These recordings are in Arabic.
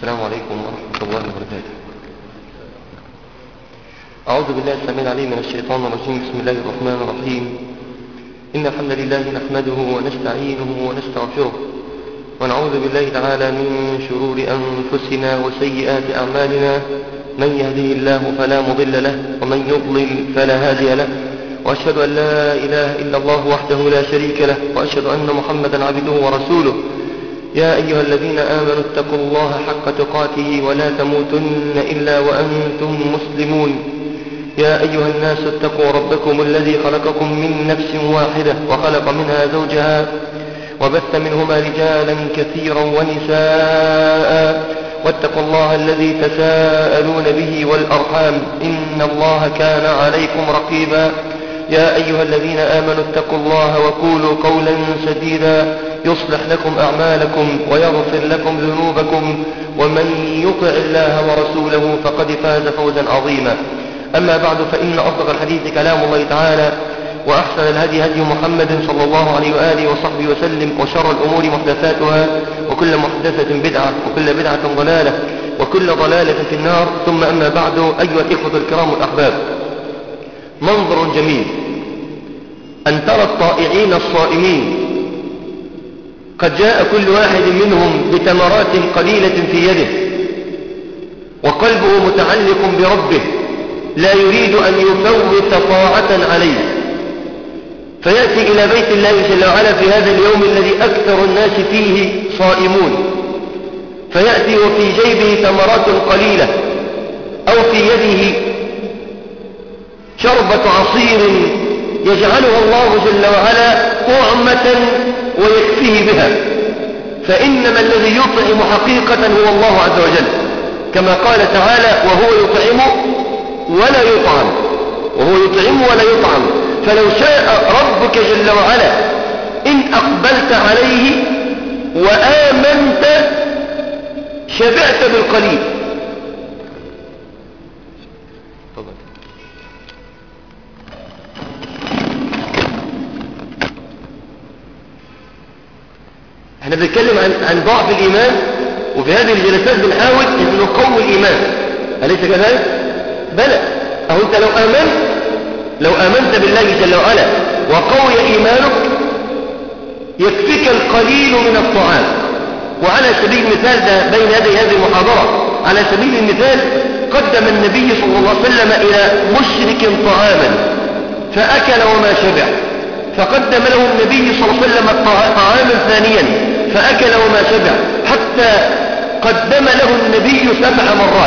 السلام عليكم ورحمة الله وبركاته. أعوذ بالله السميع العليم من الشيطان الرجيم. بسم الله الرحمن الرحيم. إن الحمد لله نحمده ونستعينه ونستغفره ونعوذ بالله تعالى من شرور أنفسنا وسيئات أعمالنا. من يهده الله فلا مضل له ومن يضلل فلا هادي له، وأشهد أن لا إله إلا الله وحده لا شريك له، وأشهد أن محمدا عبده ورسوله. يا أيها الذين آمنوا اتقوا الله حق تقاته ولا تموتن إلا وأنتم مسلمون. يا أيها الناس اتقوا ربكم الذي خلقكم من نفس واحدة وخلق منها زوجها وبث منهما رجالا كثيرا ونساء، واتقوا الله الذي تساءلون به والأرحام إن الله كان عليكم رقيبا. يا أيها الذين آمنوا اتقوا الله وقولوا قولا سديدا يصلح لكم أعمالكم ويغفر لكم ذنوبكم، ومن يطع الله ورسوله فقد فاز فوزا عظيما. أما بعد، فإن أصدق الحديث كلام الله تعالى، وأحسن الهدي هدي محمد صلى الله عليه وآله وصحبه وسلم، وشر الأمور محدثاتها، وكل محدثة بدعة، وكل بدعة ضلالة، وكل ضلالة في النار. ثم أما بعد، أيها الإخوة الكرام الأحباب، منظر جميل أن ترى الطائعين الصائمين قد جاء كل واحد منهم بتمرات قليلة في يده، وقلبه متعلق بربه لا يريد أن يفوت طاعة عليه، فيأتي إلى بيت الله جل وعلا في هذا اليوم الذي أكثر الناس فيه صائمون، فيأتي وفي جيبه تمرات قليلة، أو في يده شربة عصير يجعلها الله جل وعلا طعمة ويكفيه بها. فإنما الذي يطعم حقيقة هو الله عز وجل، كما قال تعالى: وهو يطعم ولا يطعم، وهو يطعم ولا يطعم. فلو شاء ربك جل وعلا إن أقبلت عليه وآمنت شبعت بالقليل. احنا بنتكلم عن ضعف الإيمان، وفي هذه الجلسات بنحاول أن نقوي الإيمان، أليس كذلك؟ بلى. أو أنت لو آمنت بالله جل وعلا وقوي إيمانك يكفيك القليل من الطعام. وعلى سبيل المثال، ده بين يدي هذه المحاضرة، على سبيل المثال قدم النبي صلى الله عليه وسلم إلى مشرك طعاما فأكل وما شبع، فقدم له النبي صلى الله عليه وسلم طعاما ثانيا فأكل وما شبع، حتى قدم له النبي 7 مرات،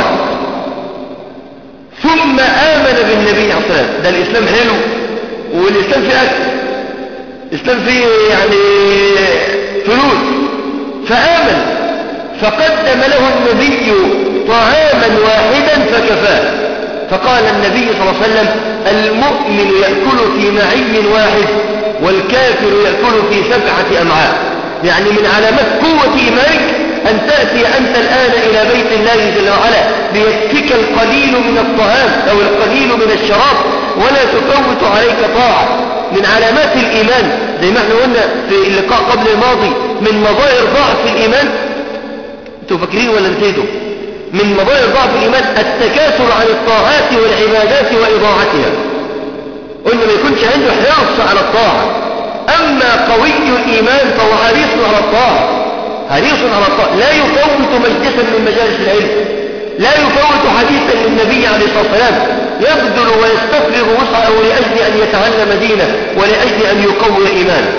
ثم آمن بالنبي عليه الصلاة والسلام. ده الإسلام حلو، والإسلام فيه أكل، الإسلام فيه يعني فلوس، فآمن، فقدم له النبي طعاما واحدا فكفاه. فقال النبي صلى الله عليه وسلم: المؤمن يأكل في معي واحد، والكافر يأكل في 7 أمعاء. يعني من علامات قوة إيمانك أن تأتي أنت الآن إلى بيت الله جل وعلا ليكفيك القليل من الطعام أو القليل من الشراب ولا تفوت عليك طاعة. من علامات الإيمان، زي ما احنا قلنا في اللقاء قبل الماضي، من مظاهر ضعف الإيمان، انتوا فاكرين ولا نسيتوا؟ من مظاهر ضعف الإيمان التكاثر عن الطاعات والعبادات وإضاعتها. قلنا ما يكونش عنده حرص على الطاعة. أما قوي الإيمان فهو حريص على الطاعة، حريص على الطاعة، لا يفوت مجلسا من مجالس العلم، لا يفوت حديثا للنبي عليه الصلاة والسلام، يبذل ويستفرغ وسعه لأجل أن يتعلم دينه ولأجل أن يقوي إيمانه.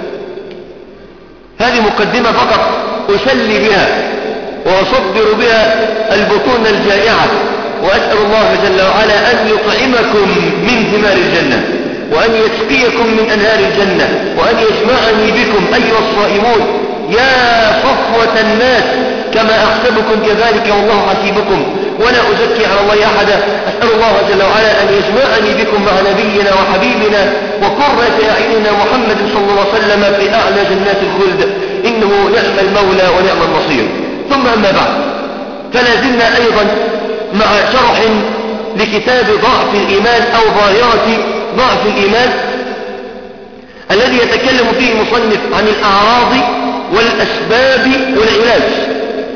هذه مقدمة فقط أسلي بها وأصدر بها البطون الجائعة، وأسأل الله جل وعلا أن يطعمكم من ثمار الجنة، وأن يسقيكم من أنهار الجنة، وأن يجمعني بكم أيها الصائمون يا صفوة الناس، كما أحسبكم كذلك والله حسيبكم ولا أزكي على الله أحدا. أسأل الله جل وعلا أن يجمعني بكم مع نبينا وحبيبنا وقرة أعيننا محمد صلى الله عليه وسلم في أعلى جنات الخلد، إنه نعم المولى ونعم النصير. ثم أما بعد، فلا زلنا أيضا مع شرح لكتاب ضعف الإيمان أو ظاهرة ضعف الإيمان، الذي يتكلم فيه المصنف عن الأعراض والأسباب والعلاج.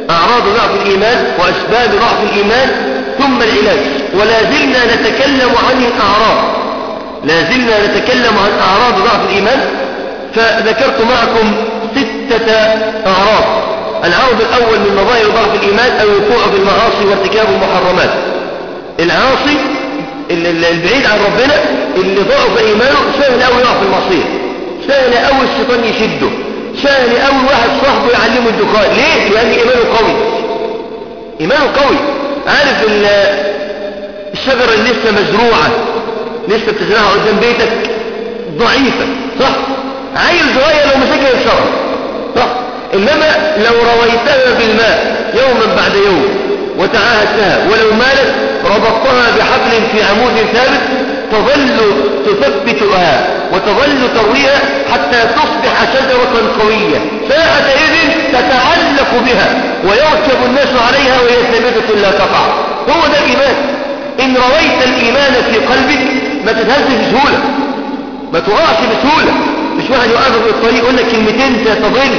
أعراض ضعف الإيمان وأسباب ضعف الإيمان ثم العلاج. ولا زلنا نتكلم عن الأعراض، لا زلنا نتكلم عن أعراض ضعف الإيمان. فذكرت معكم 6 أعراض. العرض الأول من مظاهر ضعف الإيمان الوقوع في المعاصي وارتكاب المحرمات. العاصي البعيد عن ربنا اللي ضعف إيمانه سهل أوي يقع في المعصية، سهل أوي الشيطان يشده، سهل أوي واحد صاحبه يعلمه الدخان. ليه؟ لأن إيمانه قوي، إيمانه قوي. عارف الشجرة اللي لسه مزروعة لسه بتزرعها قدام بيتك ضعيفة صح؟ عيل صغير لو مسكها يكسرها صح؟ إنما لو رويتها بالماء يوما بعد يوم وتعاهدتها ولو مالت ربطتها بحبل في عمود ثابت تظل تثبتها وتظل ترويها حتى تصبح شجرة قوية، ساعتئذ تتعلق بها ويركب الناس عليها وهي ثابتة لا تقع. هو ده الإيمان. إن رويت الإيمان في قلبك ما تتهزش بسهولة، ما تقعش بسهولة. مش واحد يقف في الطريق يقول لك كلمتين تضل.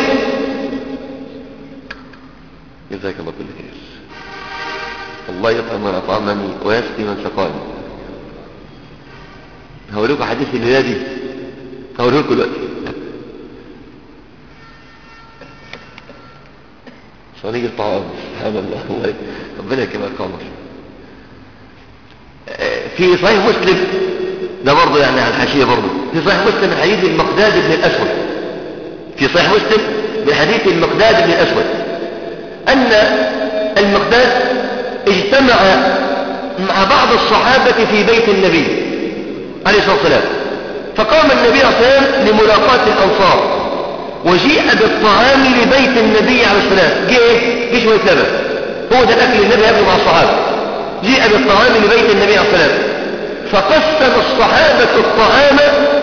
جزاك الله كل خير. الله يطعم من أطعمني ويسقي من سقاني. هقول لكم حديث الليلة دي، هقول لكم دلوقتي. صينية الطعام سبحان الله ربنا يكرمك قمر. في صحيح مسلم ده برضه يعني على الحاشية برضه، في صحيح مسلم من حديث المقداد بن الأسود، في صحيح مسلم من حديث المقداد بن الأسود أن المقداد اجتمع مع بعض الصحابة في بيت النبي عليه الصلاة والسلام، فقام النبي عليه الصلاة والسلام لملاقاة الأنصار وجيء بالطعام لبيت النبي عليه الصلاة والسلام. جه شوية لبن، هو ده الأكل النبي يبدو مع الصحابة. جيء بالطعام لبيت النبي عليه الصلاة والسلام فقسم الصحابة الطعام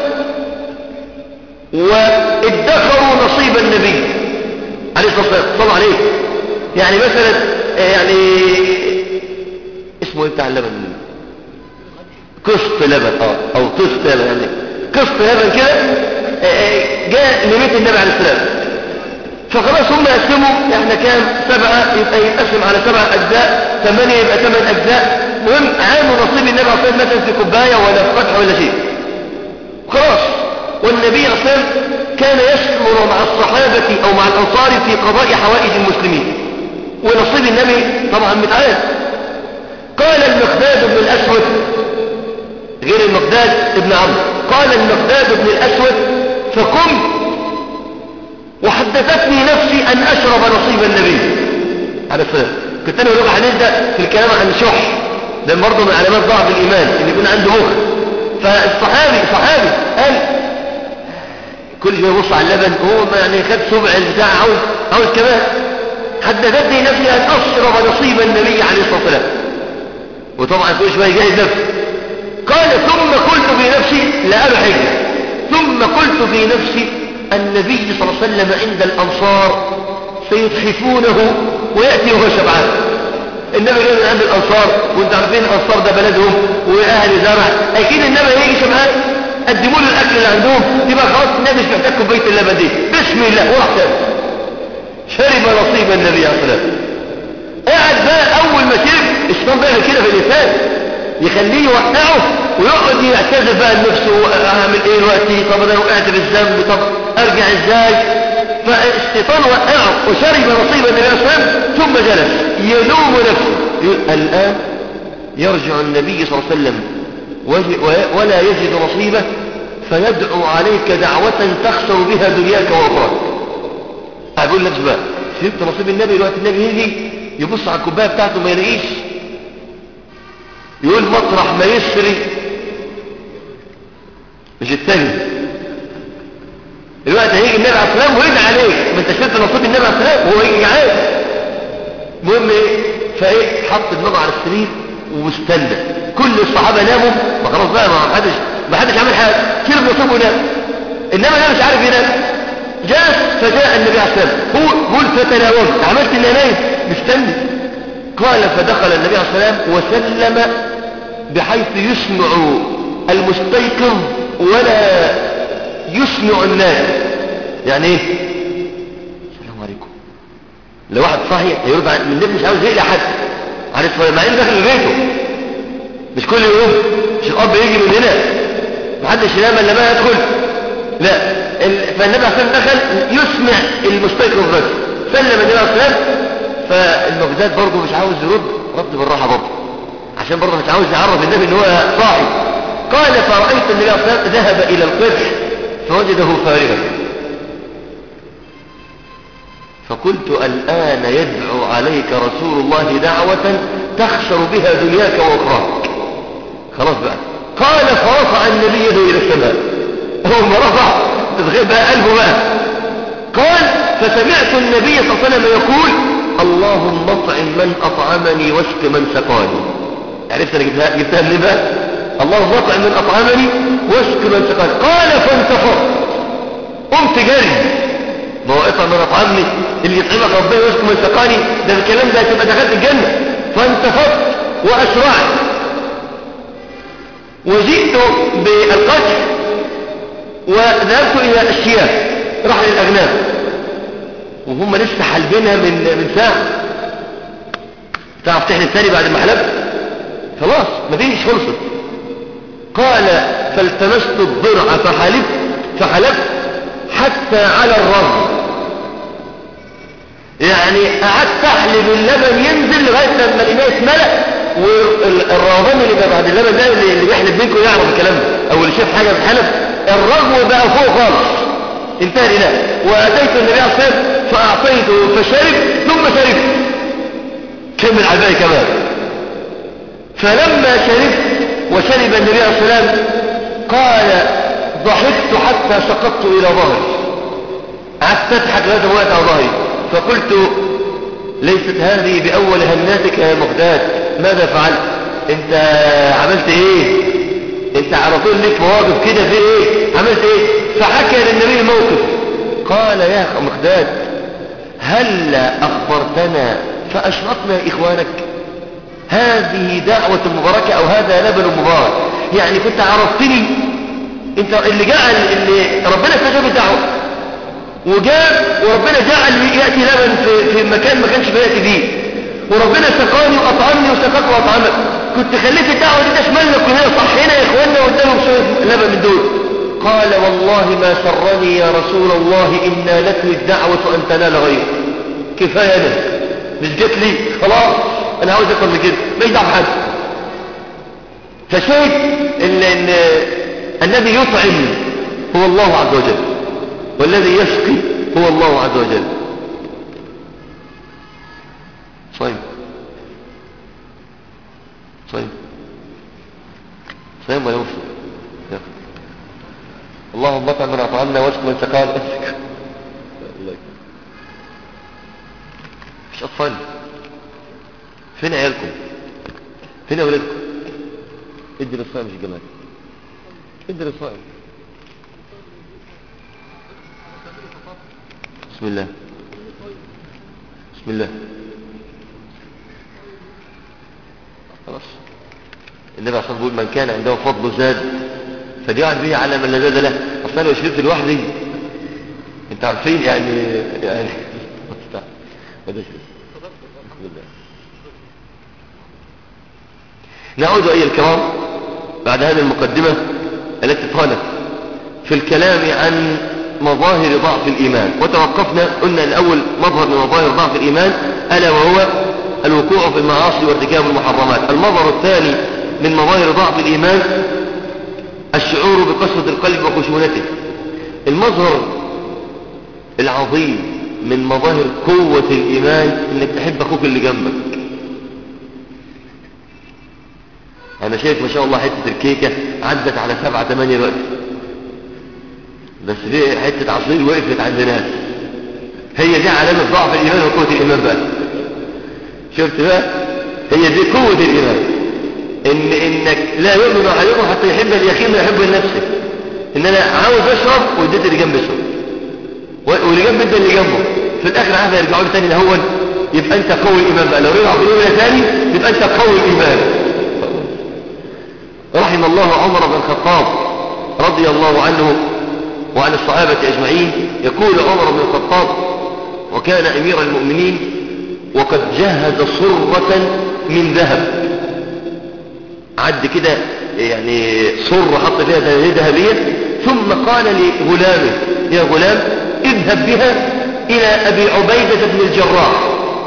وادخروا نصيب النبي عليه الصلاة والسلام صلى عليه. يعني مثلا يعني اسمه ايه بتاع اللبن، قسط لبن او طست لبن، يعني قسط لبن كده جاء لبيت النبي عليه السلام. فخلاص هم يقسموا، احنا كام 7 يبقى يتقسم على 7 أجزاء، 8 يبقى 8 أجزاء. مهم عاموا نصيب النبي عليه الصلاة والسلام مثلا في كوباية ولا في قدح ولا شيء خلاص. والنبي عليه الصلاة والسلام كان يشمر مع الصحابة او مع الأنصار في قضاء حوائج المسلمين، ونصيب النبي طبعا متعاد. قال المقداد بن الأسود غير المقداد ابن عمرو، قال المقداد بن الأسود فقمت وحدثتني نفسي أن أشرب نصيب النبي عليه الصلاة والسلام. كنت أنا أقول حديث ده في الكلام عن الشح، ده برضه من علامات ضعف الإيمان إن يكون عنده مخ. فالصحابي قال كل شويه يبص على اللبن، هو يعني خد سبع البتاع عاوز كمان. حدثتني نفسي أن أشرب نصيب النبي عليه الصلاة والسلام، وطبعا كل شويه يجهز نفسه. قال ثم قلت في نفسي لا أبحج، ثم قلت في نفسي النبي صلى الله عليه وسلم عند الأنصار سيضحفونه ويأتي وهو شبعان. النبي جاي من عند الأنصار، وانت عارفين الأنصار ده بلدهم وأهل زرع، أكيد النبي هيجي شبعان، قدموا له الأكل اللي عندهم، يبقى خلاص النبي مش محتاج كوباية اللبن دي، بسم الله وراح شرب نصيب النبي عليه الصلاة والسلام. قاعد بقى أول ما شرب الشيطان بقى كده في اللسان يخليه يوقعه ويقعد يعتذر بقى لنفسه، اعمل ايه دلوقتي؟ طب انا وقعت بالذنب، طب ارجع ازاي؟ فالشيطان وقعه وشرب نصيب النبي صلى الله عليه وسلم ثم جلس يلوم نفسه، يقول الان يرجع النبي صلى الله عليه وسلم ولا يجد نصيبه فيدعو عليك دعوة تخسر بها دنياك واخراك. اقول لك بقى شربت نصيب النبي، دلوقتي النبي يجي يبص على الكوبايه بتاعته ما يلاقيش، يقول مطرح ما يسري مش التاني. دلوقتي هيجي النبي عليه السلام ويدعي عليك، ما انت شفت نصيب النبي عليه السلام وهو يجي جعان. المهم ايه؟ فايه حط دماغه على السرير واستنى. كل الصحابه ناموا، ما خلاص بقى ما حدش عمل حاجه، شرب نصيبه ونام. انما انا مش عارف ينام. فجاء النبي عليه السلام، هو قول فتناومت، عملت اني نايم مستني. قال فدخل النبي عليه السلام وسلم بحيث يسمع المستيقظ ولا يسمع الناس. يعني ايه؟ السلام عليكم، لو واحد صحي هيرد من النبي مش عاوز يقلق حد عارف، مع انه داخل بيته مش كل يوم، مش الاب يجي من هنا محدش ينام الا ما يدخل، لا فالنبي عليه الصلاه دخل يسمع المستيقظ بس، سلم النبي عليه الصلاه، فالمقداد برضه مش عاوز يرد، رد بالراحه برضه عشان برضه مش عاوز يعرف النبي ان هو صاحي. قال فرأيت النبي عليه الصلاه ذهب الى القدح فوجده فارغا، فقلت الآن يدعو عليك رسول الله دعوة تخسر بها دنياك وأخراك. خلاص بقى. قال فرفع النبي يده إلى السماء، أول ما رفع تتغيب بقى قلبه بقى. قال فسمعت النبي صلى الله عليه وسلم يقول اللهم اطعم من أطعمني واسق من سقاني. عرفت أنا جبتها منين بقى؟ اللهم اطعم من أطعمني واسق من سقاني. قال فانتفضت قمت جري، ما هو اطعم من أطعمني اللي يطعمك ربنا واسق من سقاني، ده الكلام ده تبقى دخلت الجنة. فانتفضت وأسرعت وجئت بالقتل وذهبت إلى الشياه، راح للأغنام وهم لسه حلبينها من ساعة. تعرف تحلب ثاني بعد ما حلبت؟ خلاص مفيش، خلصت. قال فالتمست الضرع فحلبت حتى على الرغم، يعني قعدت احلب اللبن ينزل لغاية لما الإناء اتملأ، والرغم اللي بقى بعد اللبن ده اللي بيحلب منكم يعرف الكلام ده، او اللي شاف حاجة بتحلب، الرغم بقى فوق خالص، انتهى الإناء. وأتيت النبي عليه الصلاة والسلام فأعطيته فشرب ثم شربت، كمل على الباقي كمان. فلما شربت وشرب النبي عليه الصلاة والسلام قال ضحكت حتى سقطت إلى ظهري، قعدت أضحك لغاية ما وقعت على ظهري، فقلت ليست هذه بأول هناتك يا مقداد، ماذا فعلت؟ انت عملت ايه؟ انت على طول لك مواقف كده في ايه؟ عملت ايه؟ فحكى للنبي الموقف. قال يا مقداد هل أخبرتنا فأشرقنا إخوانك؟ هذه دعوة مباركة أو هذا لبن مبارك، يعني كنت عرفتني انت اللي جعل اللي ربنا استجاب الدعوة وجاب، وربنا جعل يأتي لبن في مكان ما كانش بيأتي فيه، وربنا سقاني وأطعمني وسقاك وأطعمك، كنت خليت الدعوة دي تشملنا كلنا، صحينا يا إخواننا وادالهم شوية لبن من دول. قال والله ما سرني يا رسول الله إن نالتني الدعوة أن تنال غيرك، كفاية أنا مش جت لي خلاص، أنا عاوز أكثر من كده، ما يدعم حد. فشاهد إن الذي يطعم هو الله عز وجل، والذي يسقي هو الله عز وجل. صيم ولا مفسد؟ اللهم اطعم من اطعمنا واسق من سقانا. مش اطفال؟ فين عيالكم؟ فين اولادكم؟ ادي للصائم مش الجمال، ادي للصائم. بسم الله خلاص. النبي عليه الصلاة والسلام بيقول من كان عنده فضل زاد فليعد به على من لا زاد له. اصلا لو شربت لوحدي انت عارفين يعني بسم الله. نعود أيها الكرام بعد هذه المقدمة التي طالت في الكلام عن مظاهر ضعف الإيمان، وتوقفنا قلنا الأول مظهر من مظاهر ضعف الإيمان ألا وهو الوقوع في المعاصي وارتكاب المحرمات. المظهر الثاني من مظاهر ضعف الإيمان الشعور بقسوة القلب وخشونته. المظهر العظيم من مظاهر قوة الإيمان انك تحب أخوك اللي جنبك. أنا شايف ما شاء الله حتة الكيكة عدت على 7-8 دلوقتي، بس دي حتة عصير وقفت عند ناس، هي دي علامة ضعف الإيمان وقوة الإيمان بقى. شفت بقى؟ هي دي قوة الإيمان، إنك لا يؤمن أحدكم حتى يحب اليقين ما يحب لنفسه. إن أنا عاوز أشرب واديت اللي جنبي يشرب، واللي جنبي ادى اللي جنبه، في الآخر عايز يرجعوا لي تاني لهون، يبقى أنت قوي الإيمان بقى. لو رجعوا في الأولى تاني يبقى أنت قوي الإيمان. رحم الله عمر بن الخطاب رضي الله عنه وعن الصحابة أجمعين. يقول عمر بن الخطاب وكان أمير المؤمنين وقد جهز صرة من ذهب، عد كده يعني صرة حط فيها ذهبية، ثم قال لغلامه يا غلام اذهب بها إلى أبي عبيدة بن الجراح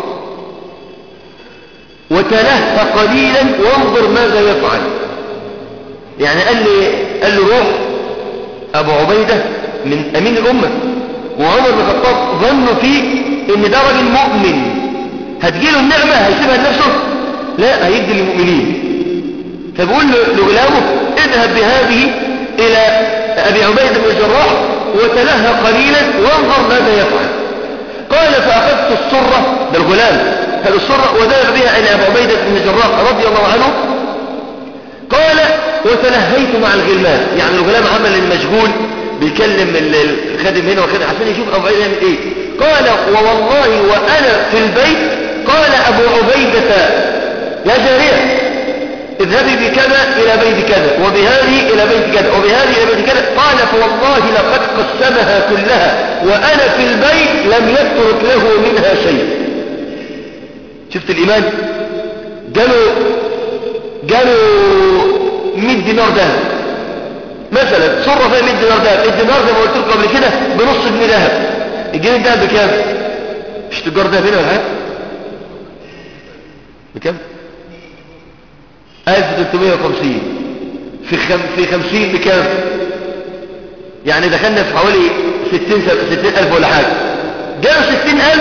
وتلهى قليلا وانظر ماذا يفعل. يعني قال له روح أبو عبيدة من أمين الأمة، وعمر بن الخطاب ظنوا فيه إن ده راجل مؤمن هتجيله النعمة هيسيبها لنفسه، لا هيدي للمؤمنين. فبقول لغلامه اذهب بهذه إلى أبي عبيدة بن الجراح وتلهى قليلا وانظر ماذا يفعل. قال فأخذت الصرة، ده الغلام هذه الصرة وذهب بها إلى أبي عبيدة بن الجراح رضي الله عنه. قال وتلهيت مع الغلمان، يعني الغلام عمل المشغول بيكلم الخادم هنا والخادم عشان يشوف أبو عبيدة يعمل إيه. قال ووالله وأنا في البيت قال أبو عبيدة يا جارية اذهبي بكذا إلى بيت كذا وبهذه إلى بيت كذا وبهذه إلى بيت كذا. قال فوالله لقد قسمها كلها وأنا في البيت لم يترك له منها شيء. شفت الإيمان؟ قالوا 100 دينار ذهب مثلا، صرف فيها 100 دينار ذهب. الدينار زي ما قلت لكم قبل كده بنص جنيه ذهب. الجنيه الذهب بكام؟ مش تجار ذهب هنا ولا حاجه؟ بكام؟ 1350 في 50 بكام؟ يعني دخلنا في حوالي 60,000 ولا حاجه. جاءوا 60,000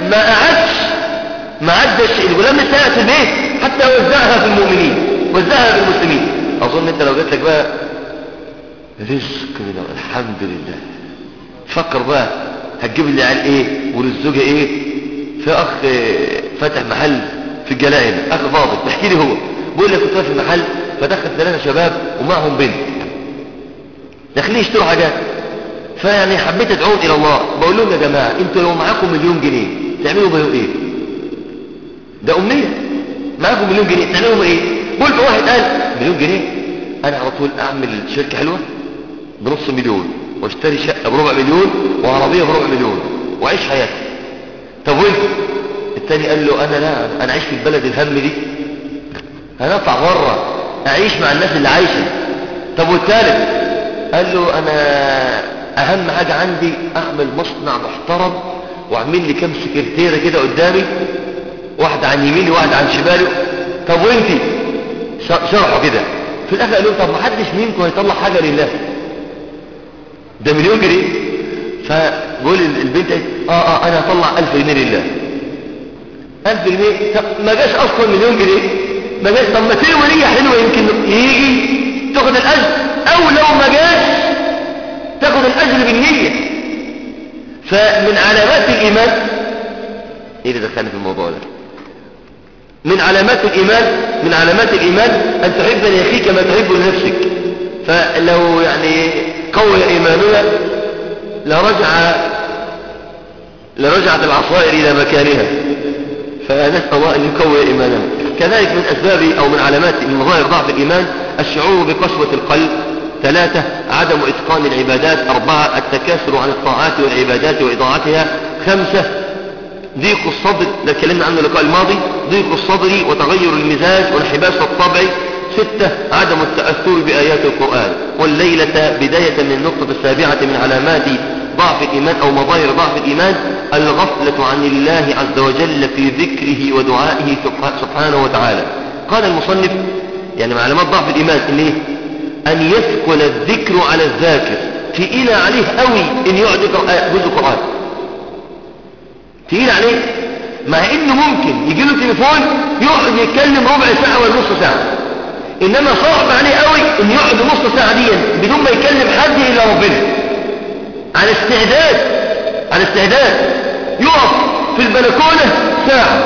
ما عدش الغلام لسه قاعد في البيت حتى وزعها في المؤمنين، وزعها في المسلمين. اظن انت لو جات لك بقى رزق من الحمد لله، فكر بقى هتجيب اللي عيال ايه وللزوجه ايه. في اخ فتح محل في الجلاء هنا، اخ فاضل تحكي لي هو بيقول لي كنت في المحل فدخل 3 شباب ومعهم بنت داخلين يشتروا حاجات، فيعني حبيت ادعوهم الى الله. بقول لهم يا جماعه انتوا لو معاكم 1,000,000 جنيه تعملوا بهم ايه؟ ده امنيه، معاكم 1,000,000 جنيه تعملوا بهم ايه؟ قلت واحد قال 1,000,000 جنيه انا على طول اعمل شركه حلوه بنص مليون واشتري شقه بربع مليون وعربيه بربع مليون واعيش حياتي. طب وانت؟ الثاني قال له انا لا، انا عايش في البلد الهم دي، هنطلع بره اعيش مع الناس اللي عايشه. طب والثالث قال له انا اهم حاجه عندي اعمل مصنع محترم واعمل لي كام سكرتيره كده قدامي، واحده عن يميني واحده عن شمالي. طب وانتي؟ شرحوا كده. في الاخر قال لهم طب ما حدش منكم هيطلع حاجه لله، ده 1,000,000 جنيه. فبقول البنت انا هطلع 1000 جنيه لله. 1000 جنيه ما جاش اصلا 1,000,000 جنيه ما جاش. طب ما تلوي نيه حلوه يمكن يجي تاخد الاجر، او لو ما جاش تاخد الاجر بالنيه. فمن علامات الايمان ايه اللي دخلنا في الموضوع ده؟ من علامات الايمان ان تحب لاخيك ما تحب لنفسك. فلو يعني قوي ايماننا لرجعت العصائر الى مكانها، فنسال الله ان يقوي ايماننا. كذلك من اسباب او من علامات من مظاهر ضعف الايمان الشعور بقسوه القلب. 3 عدم اتقان العبادات. 4 التكاسل عن الطاعات والعبادات واضاعتها. 5 ضيق الصدر، ده اتكلمنا عنه اللقاء الماضي، ضيق الصدر وتغير المزاج وانحباس الطبع. 6 عدم التأثر بآيات القرآن. والليلة بداية من النقطة 7 من علامات ضعف الإيمان أو مظاهر ضعف الإيمان الغفلة عن الله عز وجل في ذكره ودعائه سبحانه وتعالى. قال المصنف يعني من علامات ضعف الإيمان أن يثقل الذكر على الذاكر، تقيل عليه قوي إن يقعد يقرأ جزء قرآن، تقيل عليه، مع إنه ممكن يجي له تليفون يقعد يتكلم ربع ساعة ولا نص ساعة، إنما صعب عليه قوي إن يقعد نص ساعة دي بدون ما يكلم حد إلا ربنا. على استعداد يقف في البلكونة ساعة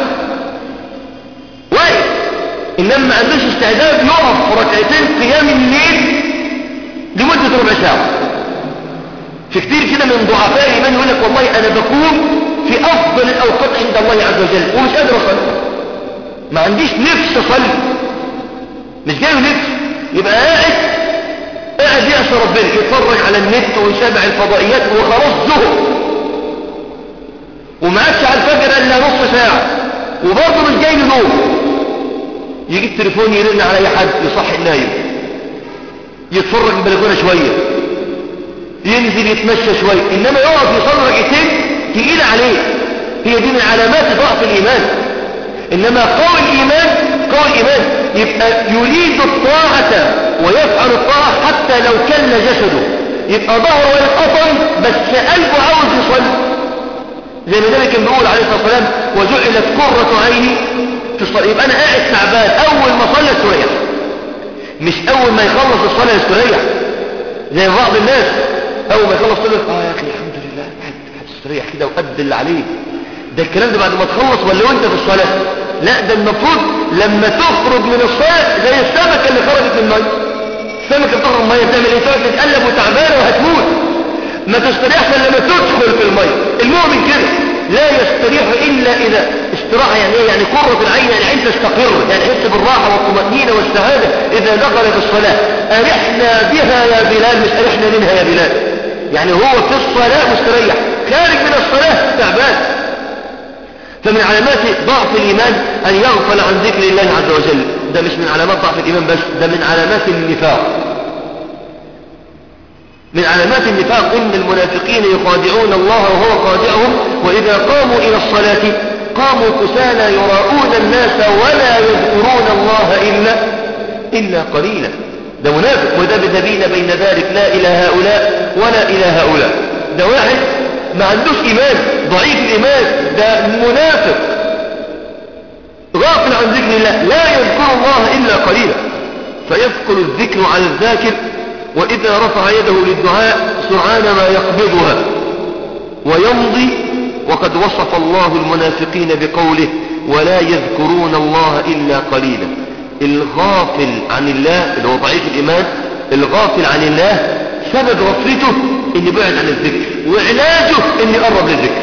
واقف، إنما ما عندوش استعداد يقف في ركعتين قيام الليل لمدة ربع ساعة. في كتير كده من ضعفاء الإيمان يقول لك والله أنا بقوم في أفضل الأوقات عند الله عز وجل ومش قادر أصلي، ما عنديش نفس أصلي، مش جاي نفس، يبقى قاعد يعصى ربنا، يتفرج على النت ويتابع الفضائيات وخلاص زهق. وما عادش على الفجر الا نص ساعة وبرضه مش جاي له نوم، يجي التليفون يرن على اي حد يصحي النايم، يتفرج من البلكونه شويه، ينزل يتمشى شويه، انما يقف يصلي ركعتين تقيل عليه. هي دي من علامات ضعف الايمان. انما قوي الايمان يبقى يريد الطاعه ويفعل الطاعه حتى لو كل جسده، يبقى ظهره يتقطم بس قلبه عاوز يصلي، زي ما النبي كان بيقول عليه الصلاه والسلام وجعلت قرة عيني في الصلاه. يبقى انا قاعد تعبان، اول ما صلى استريح، مش اول ما يخلص الصلاه يستريح زي بعض الناس. اول ما يخلص صلاه يا اخي الحمد لله هتستريح كده وقد اللي عليك. ده الكلام ده بعد ما تخلص ولا وانت في الصلاه؟ لا، ده المفروض لما تخرج من الصلاه زي السمكه اللي خرجت من الميه. السمكه بتخرج من الميه بتعمل ايه؟ تقعد تتقلب وتعبانه وهتموت، ما تستريحش الا لما تدخل في الميه. المؤمن كده لا يستريح الا اذا استراحه. يعني ايه؟ يعني قرة العين، يعني عين تستقر، يعني يحس بالراحه والطمأنينه والسعاده اذا دخل في الصلاه. ارحنا بها يا بلال، مش ارحنا منها يا بلال. يعني هو في الصلاه مستريح، خارج من الصلاه تعبان. فمن علامات ضعف الإيمان أن يغفل عن ذكر الله عز وجل. ده مش من علامات ضعف الإيمان بس، ده من علامات النفاق. من علامات النفاق إن المنافقين يخادعون الله وهو خادعهم، وإذا قاموا إلى الصلاة قاموا كسالى يراؤون الناس ولا يذكرون الله إلا قليلا. ده منافق مذبذبين بين ذلك، لا إلى هؤلاء ولا إلى هؤلاء. ده واحد ما عندوش إيمان، ضعيف الإيمان، ده منافق غافل عن ذكر الله، لا يذكر الله إلا قليلا. فيثقل الذكر على الذاكر، وإذا رفع يده للدعاء سرعان ما يقبضها ويمضي. وقد وصف الله المنافقين بقوله ولا يذكرون الله إلا قليلا. الغافل عن الله اللي هو ضعيف الإيمان، الغافل عن الله سبب غفلته إنه بعد عن الذكر، وعلاجه إنه يقرب للذكر.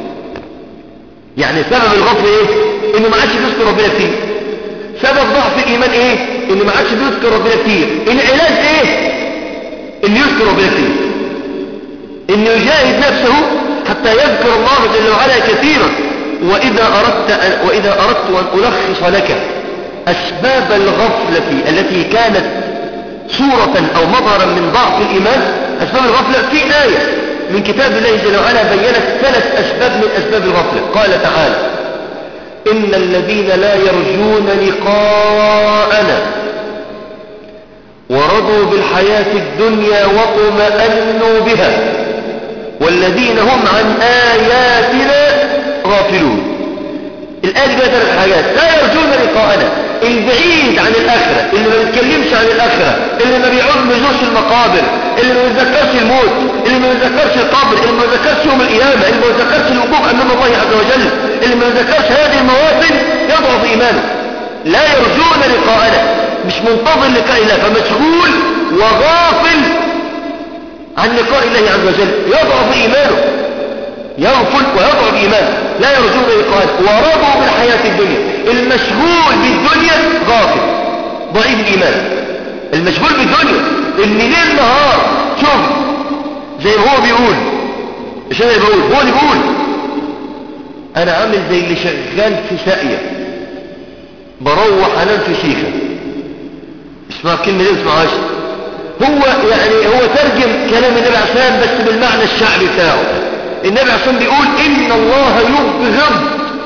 يعني سبب الغفل إيه؟ إنه ما عادش بيذكر ربنا كتير. سبب ضعف الإيمان إيه؟ إنه ما عادش بيذكر ربنا كتير. العلاج إيه؟ إنه يذكر ربنا كتير، إنه يجاهد نفسه حتى يذكر الله جل وعلا كثيرا. وإذا أردت أن ألخص لك أسباب الغفلة التي كانت صورة أو مظهرا من ضعف الإيمان، أسباب الغفلة، في آية من كتاب الله جل وعلا بيّنت 3 أسباب من أسباب الغفلة. قال تعالى إن الذين لا يرجون لقاءنا ورضوا بالحياة الدنيا واطمأنوا بها والذين هم عن آياتنا غافلون. الآية بها 3 حاجات. لا يرجون لقاءنا، البعيد عن الآخرة، اللي ما بيتكلمش عن الآخرة، اللي ما بيزورش المقابر، اللي ما بيتذكرش الموت، اللي ما بيتذكرش القبر، اللي ما بيتذكرش يوم القيامة، اللي ما بيتذكرش الوقوف أمام الله عز وجل، اللي ما بيتذكرش هذه المواطن يضعف إيمانه. لا يرجون لقاءنا، مش منتظر لقاء الله، فمشغول وغافل عن لقاء الله عز وجل، يضعف إيمانه، يغفل ويضعف إيمانه. لا يرجون لقاءنا ورضوا بالحياة الدنيا. المشغول بالدنيا غافل ضعيف الإيمان. المشغول بالدنيا اللي ليل نهار شغل، زي ما هو بيقول، مش أنا بقول، هو اللي بيقول أنا عامل زي اللي شغال في ساقية بروح أنام في شيخة. اسمع الكلمة دي، اسمعهاش. هو ترجم كلام النبي عليه الصلاة والسلام بس بالمعنى الشعبي بتاعه. النبي عليه الصلاة والسلام بيقول إن الله يبغض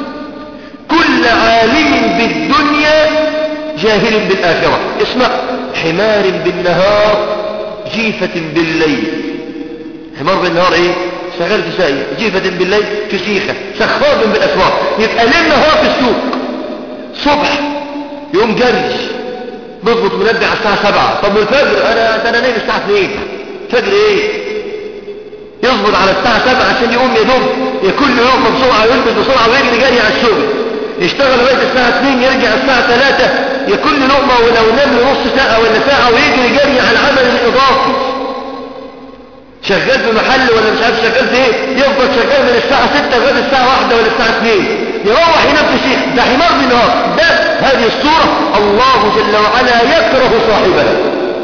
كل عالم بالدنيا جاهل بالآخرة. اسمع، حمار بالنهار جيفة بالليل. حمار بالنهار ايه؟ شغال في ساقية، جيفة بالليل في شيخة، سخاب بالأسواق. يبقى ليل نهار في السوق، صبح يوم جرج بضبط منبه على الساعة 7. طب والفجر أنا نايم الساعة 2. فجر ايه؟ يظبط على الساعة 7 عشان يقوم يدوب يكل يوم بسرعة ويلبس بسرعة ويجري جري على الشغل، يشتغل لغاية الساعة 2 يرجع الساعة 3 يكل لقمة، ولو نام نص ساعة ولا ساعة ويجري جري على العمل الإضافي. شغال في محل ولا مش عارف شغال في ايه، يفضل شغال من الساعة 6 لغاية الساعة 1 ولا الساعة 2، يروح ينام في شيخ. ده حمار بالنهار. ده هذه الصورة الله جل وعلا يكره صاحبها،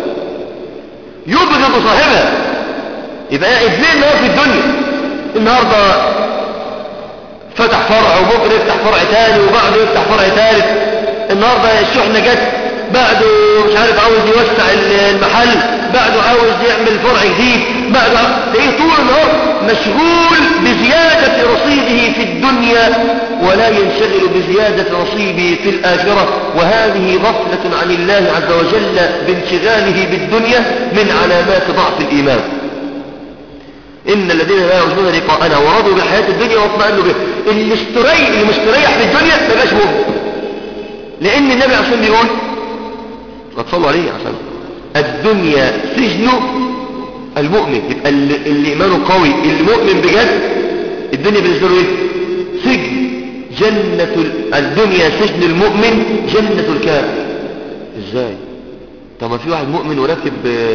يبغض صاحبها. يبقى قاعد ليل نهار في الدنيا. النهاردة فتح فرع وبكره يفتح فرع تاني وبعده يفتح فرع ثالث. النهارده الشحنة جت، بعده مش عارف عاوز يوسع المحل، بعده عاوز يعمل فرع جديد، بعده تلاقيه طول النهار مشغول بزيادة رصيده في الدنيا ولا ينشغل بزيادة رصيده في الآخرة. وهذه غفلة عن الله عز وجل بانشغاله بالدنيا من علامات ضعف الإيمان. إن الذين لا يرجون لقاءنا ورضوا بالحياة الدنيا واطمأنوا به. المستريح في الدنيا ما بقاش مؤمن، لأن النبي عليه الصلاة والسلام بيقول، اتصلوا عليه عشان الدنيا سجن المؤمن. يبقى اللي إيمانه قوي المؤمن بجد الدنيا بالنسبة له ايه؟ سجن. الدنيا سجن المؤمن، جنة الكافر. ازاي؟ طب ما في واحد مؤمن وراكب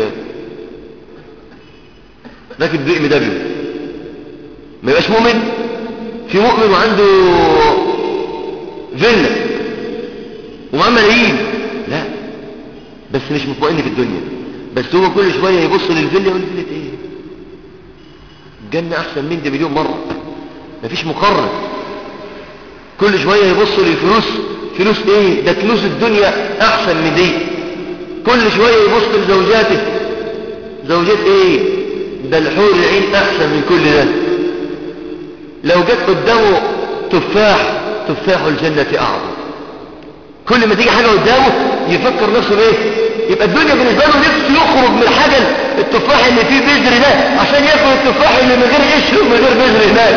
بي ام دبليو ما يبقاش مؤمن؟ في مؤمن وعنده فيلا ومعاه ملايين، لا بس مش مطمئن في الدنيا، بس هو كل شويه يبص للفيلا يقول فيلا ايه؟ الجنه احسن من دي مليون مره، مفيش مقارنه. كل شويه يبص للفلوس، فلوس ايه؟ ده فلوس الدنيا احسن من دي. كل شويه يبص لزوجاته، زوجات ايه؟ ده الحور العين احسن من كل ده. لو جت قدامه تفاح الجنه اعظم. كل ما تيجي حاجة قدامه يفكر نفسه بايه؟ يبقى الدنيا بالنسبة له نفسه يخرج من الحاجة التفاح اللي فيه بذر ده عشان ياكل التفاح اللي من غير قشر ومن غير بذر هناك.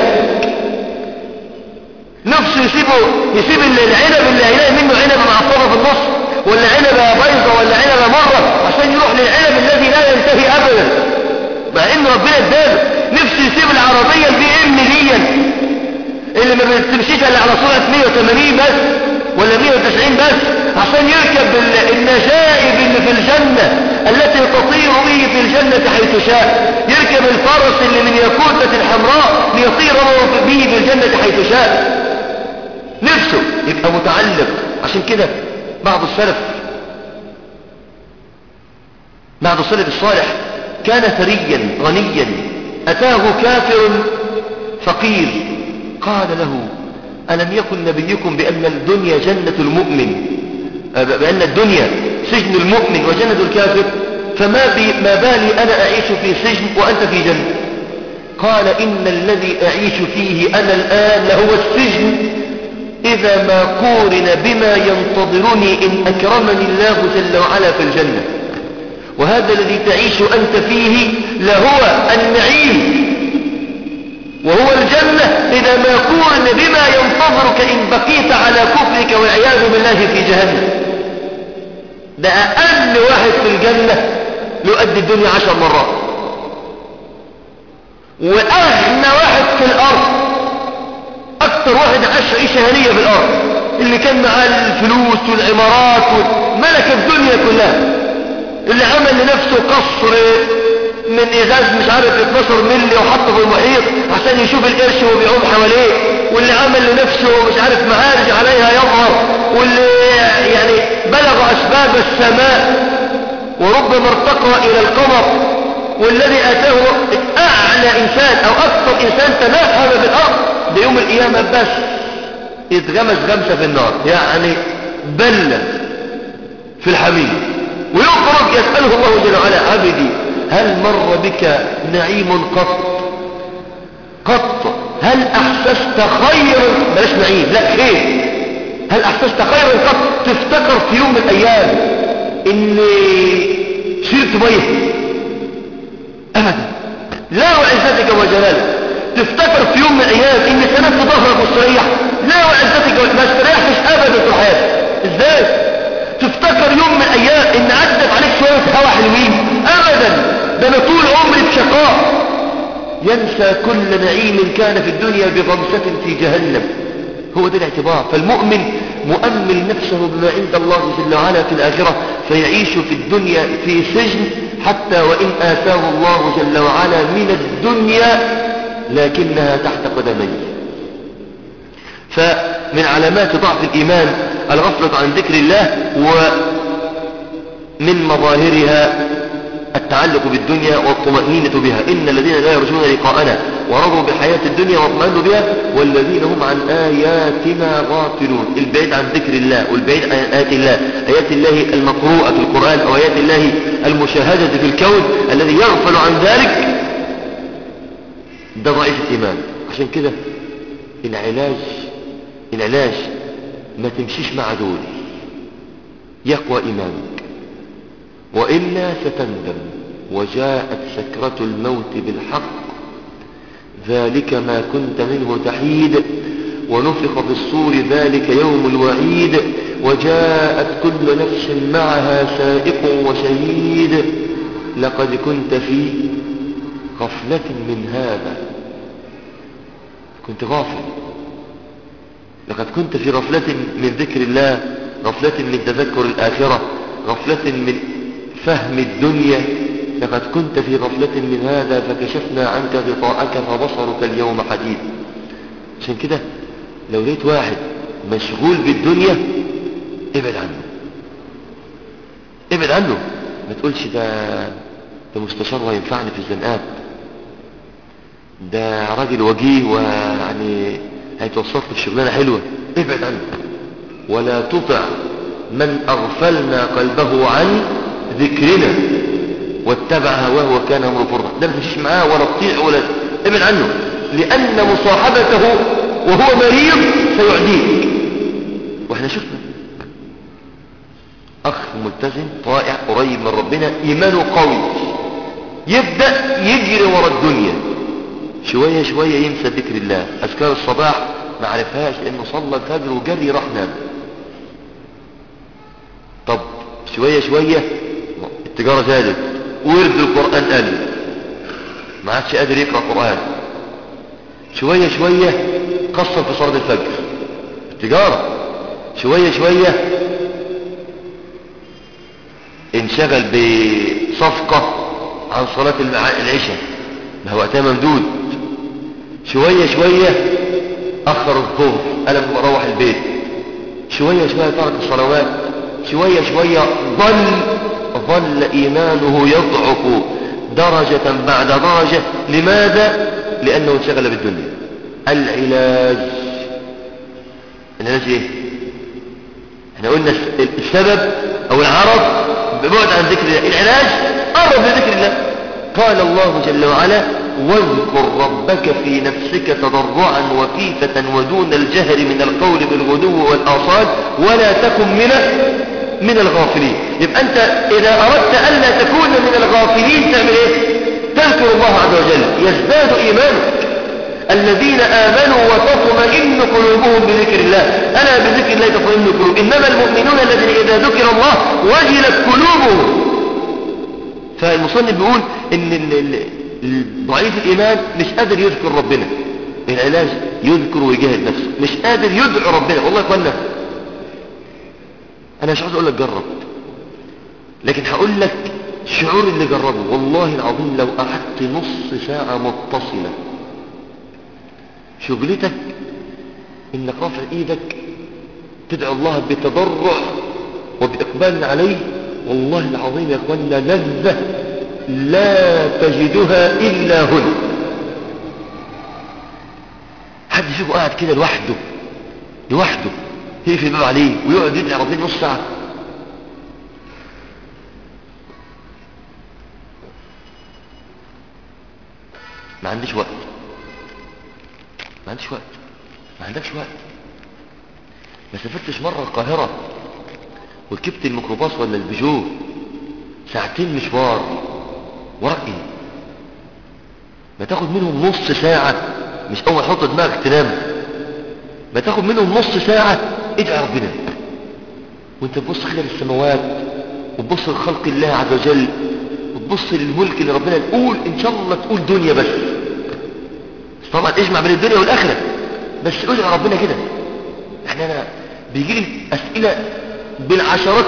نفسه يسيب العنب اللي هيلاقي منه عنب معصبة في النص، ولا عنبة بيضة، ولا عنبة مرة، عشان يروح للعنب الذي لا ينتهي ابدا، مع ان ربنا اداله. نفسه يسيب العربية البي ام دي اللي ما بتمشيش الا على سرعة 180 بس ولا 190 بس، عشان يركب النجائب اللي في الجنة التي تطير به في الجنة حيث شاء. يركب الفرس اللي من ياقوتة الحمراء ليطير به في الجنة حيث شاء. نفسه يبقى متعلق. عشان كده بعض السلف الصالح كان ثريا غنيا، أتاه كافر فقير قال له: ألم يكن نبيكم بأن الدنيا جنة المؤمن، بأن الدنيا سجن المؤمن وجنة الكافر؟ فما بالي أنا أعيش في سجن وأنت في جنة؟ قال: إن الذي أعيش فيه أنا الآن لهو السجن إذا ما قورن بما ينتظرني إن أكرمني الله جل وعلا في الجنة. وهذا الذي تعيش أنت فيه لهو النعيم وهو الجنة إذا ما قورن بما ينتظرك إن بقيت على كفرك والعياذ بالله في جهنم. ده أقل واحد في الجنة يؤدي الدنيا 10 مرات، وأغنى واحد في الأرض، أكثر واحد عاش عيشة هنية في الأرض، اللي كان معاه الفلوس والعمارات وملك الدنيا كلها، اللي عمل لنفسه قصر من إزاز مش عارف 12 ملي وحطه في المحيط عشان يشوف القرش وبيعوم حواليه، واللي عمل لنفسه مش عارف معارج عليها يظهر، واللي يعني بلغ أسباب السماء وربما ارتقى إلى القمر، والذي أتاه أعلى إنسان أو أكثر إنسان تناحى بالأرض بيوم القيامة بس يتغمس غمسة في النار، يعني بل في الحميم، ويخرج يسأله الله جل وعلا: عبدي هل مر بك نعيم قط؟ هل أحسست خيرا؟ بلاش نعيم، لا خير. هل أحسست خيرا قط؟ تفتكر في يوم من الأيام إني شربت ميه؟ أبدا، لا، وعزتك وجلالك. تفتكر في يوم من الأيام إني سندت ظهرك واستريح؟ لا، وعزتك ما استريحتش أبدا في الحياة. إزاي؟ تفتكر يوم من الأيام إن عدت عليك شوية هوا حلوين؟ أبدا، ده أنا طول عمري بشقاء. ينسى كل نعيم كان في الدنيا بغمسة في جهنم. هو ده الاعتبار. فالمؤمن مؤمل نفسه بما عند الله جل وعلا في الآخرة، فيعيش في الدنيا في سجن حتى وإن آتاه الله جل وعلا من الدنيا لكنها تحت قدميه. فمن علامات ضعف الإيمان الغفلة عن ذكر الله، ومن مظاهرها التعلق بالدنيا والطمأنينة بها. إن الذين لا يرجون لقاءنا ورضوا بالحياة الدنيا واطمأنوا بها والذين هم عن آياتنا غافلون. البعيد عن ذكر الله والبعيد عن آيات الله، آيات الله المقروءة في القرآن أو آيات الله المشاهدة في الكون، الذي يغفل عن ذلك ده ضعيف الإيمان. عشان كده العلاج ما تمشيش مع دول، يقوى إيمانك وإلا ستندم. وجاءت سكرة الموت بالحق ذلك ما كنت منه تحيد ونفخ في الصور ذلك يوم الوعيد وجاءت كل نفس معها سائق وشهيد لقد كنت في غفلة من هذا. كنت غافل، لقد كنت في غفلة من ذكر الله، غفلة من تذكر الآخرة، غفلة من فهم الدنيا. لقد كنت في غفلة من هذا فكشفنا عنك غطاءك فبصرك اليوم حديد. عشان كده لو لقيت واحد مشغول بالدنيا ابعد عنه، ابعد عنه. ما تقولش ده مستشار وينفعني في الزنقات، ده راجل وجيه ويعني هيتوصف في شغلانة حلوة. ابعد عنه. ولا تطع من أغفلنا قلبه عن ذكرنا واتبع هواه وكان أمره فرطا. ده ما تمشيش معاه ولا تطيع ولا ابعد عنه، لأن مصاحبته وهو مريض سيعديك. واحنا شفنا أخ ملتزم طائع قريب من ربنا إيمانه قوي يبدأ يجري ورا الدنيا، شوية شوية ينسى ذكر الله. أذكار الصباح ما عرفهاش لأنه صلى الفجر وجري راح نام. طب شوية شوية التجارة زادت، ورد القرآن قل، ما عادش قادر يقرأ قرآن. شوية شوية قصر في صلاة الفجر التجارة. شوية شوية انشغل بصفقة عن صلاة العشاء، ما هو وقتها ممدود. شوية شوية أخر الظهر قال لما أروح البيت. شوية شوية ترك الصلوات. شوية شوية ظل إيمانه يضعف درجة بعد درجة. لماذا؟ لأنه انشغل بالدنيا. العلاج ايه؟ احنا قلنا السبب أو العرض ببعد عن ذكر الله. العلاج قرب لذكر الله. قال الله جل وعلا واذكر ربك في نفسك تضرعا وخيفة ودون الجهر من القول بالغدو والآصال ولا تكن من الغافلين. يبقى أنت إذا أردت ألا تكون من الغافلين تعمل إيه؟ تذكر الله عز وجل يزداد إيمانك. الذين آمنوا وتطمئن قلوبهم بذكر الله. ألا بذكر الله تطمئن القلوب. إنما المؤمنون الذين إذا ذكر الله وجلت قلوبهم. فالمصنف بيقول إن ضعيف الإيمان مش قادر يذكر ربنا. العلاج يذكر ويجاهد نفسه. مش قادر يدعو ربنا. والله يا اخوانا أنا مش عاوز أقول لك جرب، لكن هقول لك شعور اللي جربه. والله العظيم لو قعدت نص ساعة متصلة شغلتك إنك رافع إيدك تدعو الله بتضرع وبإقبال عليه، والله العظيم يا أخوانا لذة لا تجدها إلا هنا. حد فيكم قاعد كده لوحده يقفل الباب عليه ويقعد يدعي ربنا نص ساعة؟ ما عندكش وقت. ما عندكش وقت. ما سافرتش مرة القاهرة وركبت الميكروباص ولا البيجو ساعتين مشوار وراك ايه؟ ما تاخد منهم نص ساعة. مش اول حط دماغك تنام، ما تاخد منهم نص ساعة ادعي ربنا وانت تبص كده للسماوات وتبص لخلق الله عز وجل وتبص للملك اللي ربنا تقول ان شاء الله تقول دنيا بس طبعا اجمع بين الدنيا والاخرة، بس ادعي ربنا كده. انا بيجي لي اسئلة بالعشرات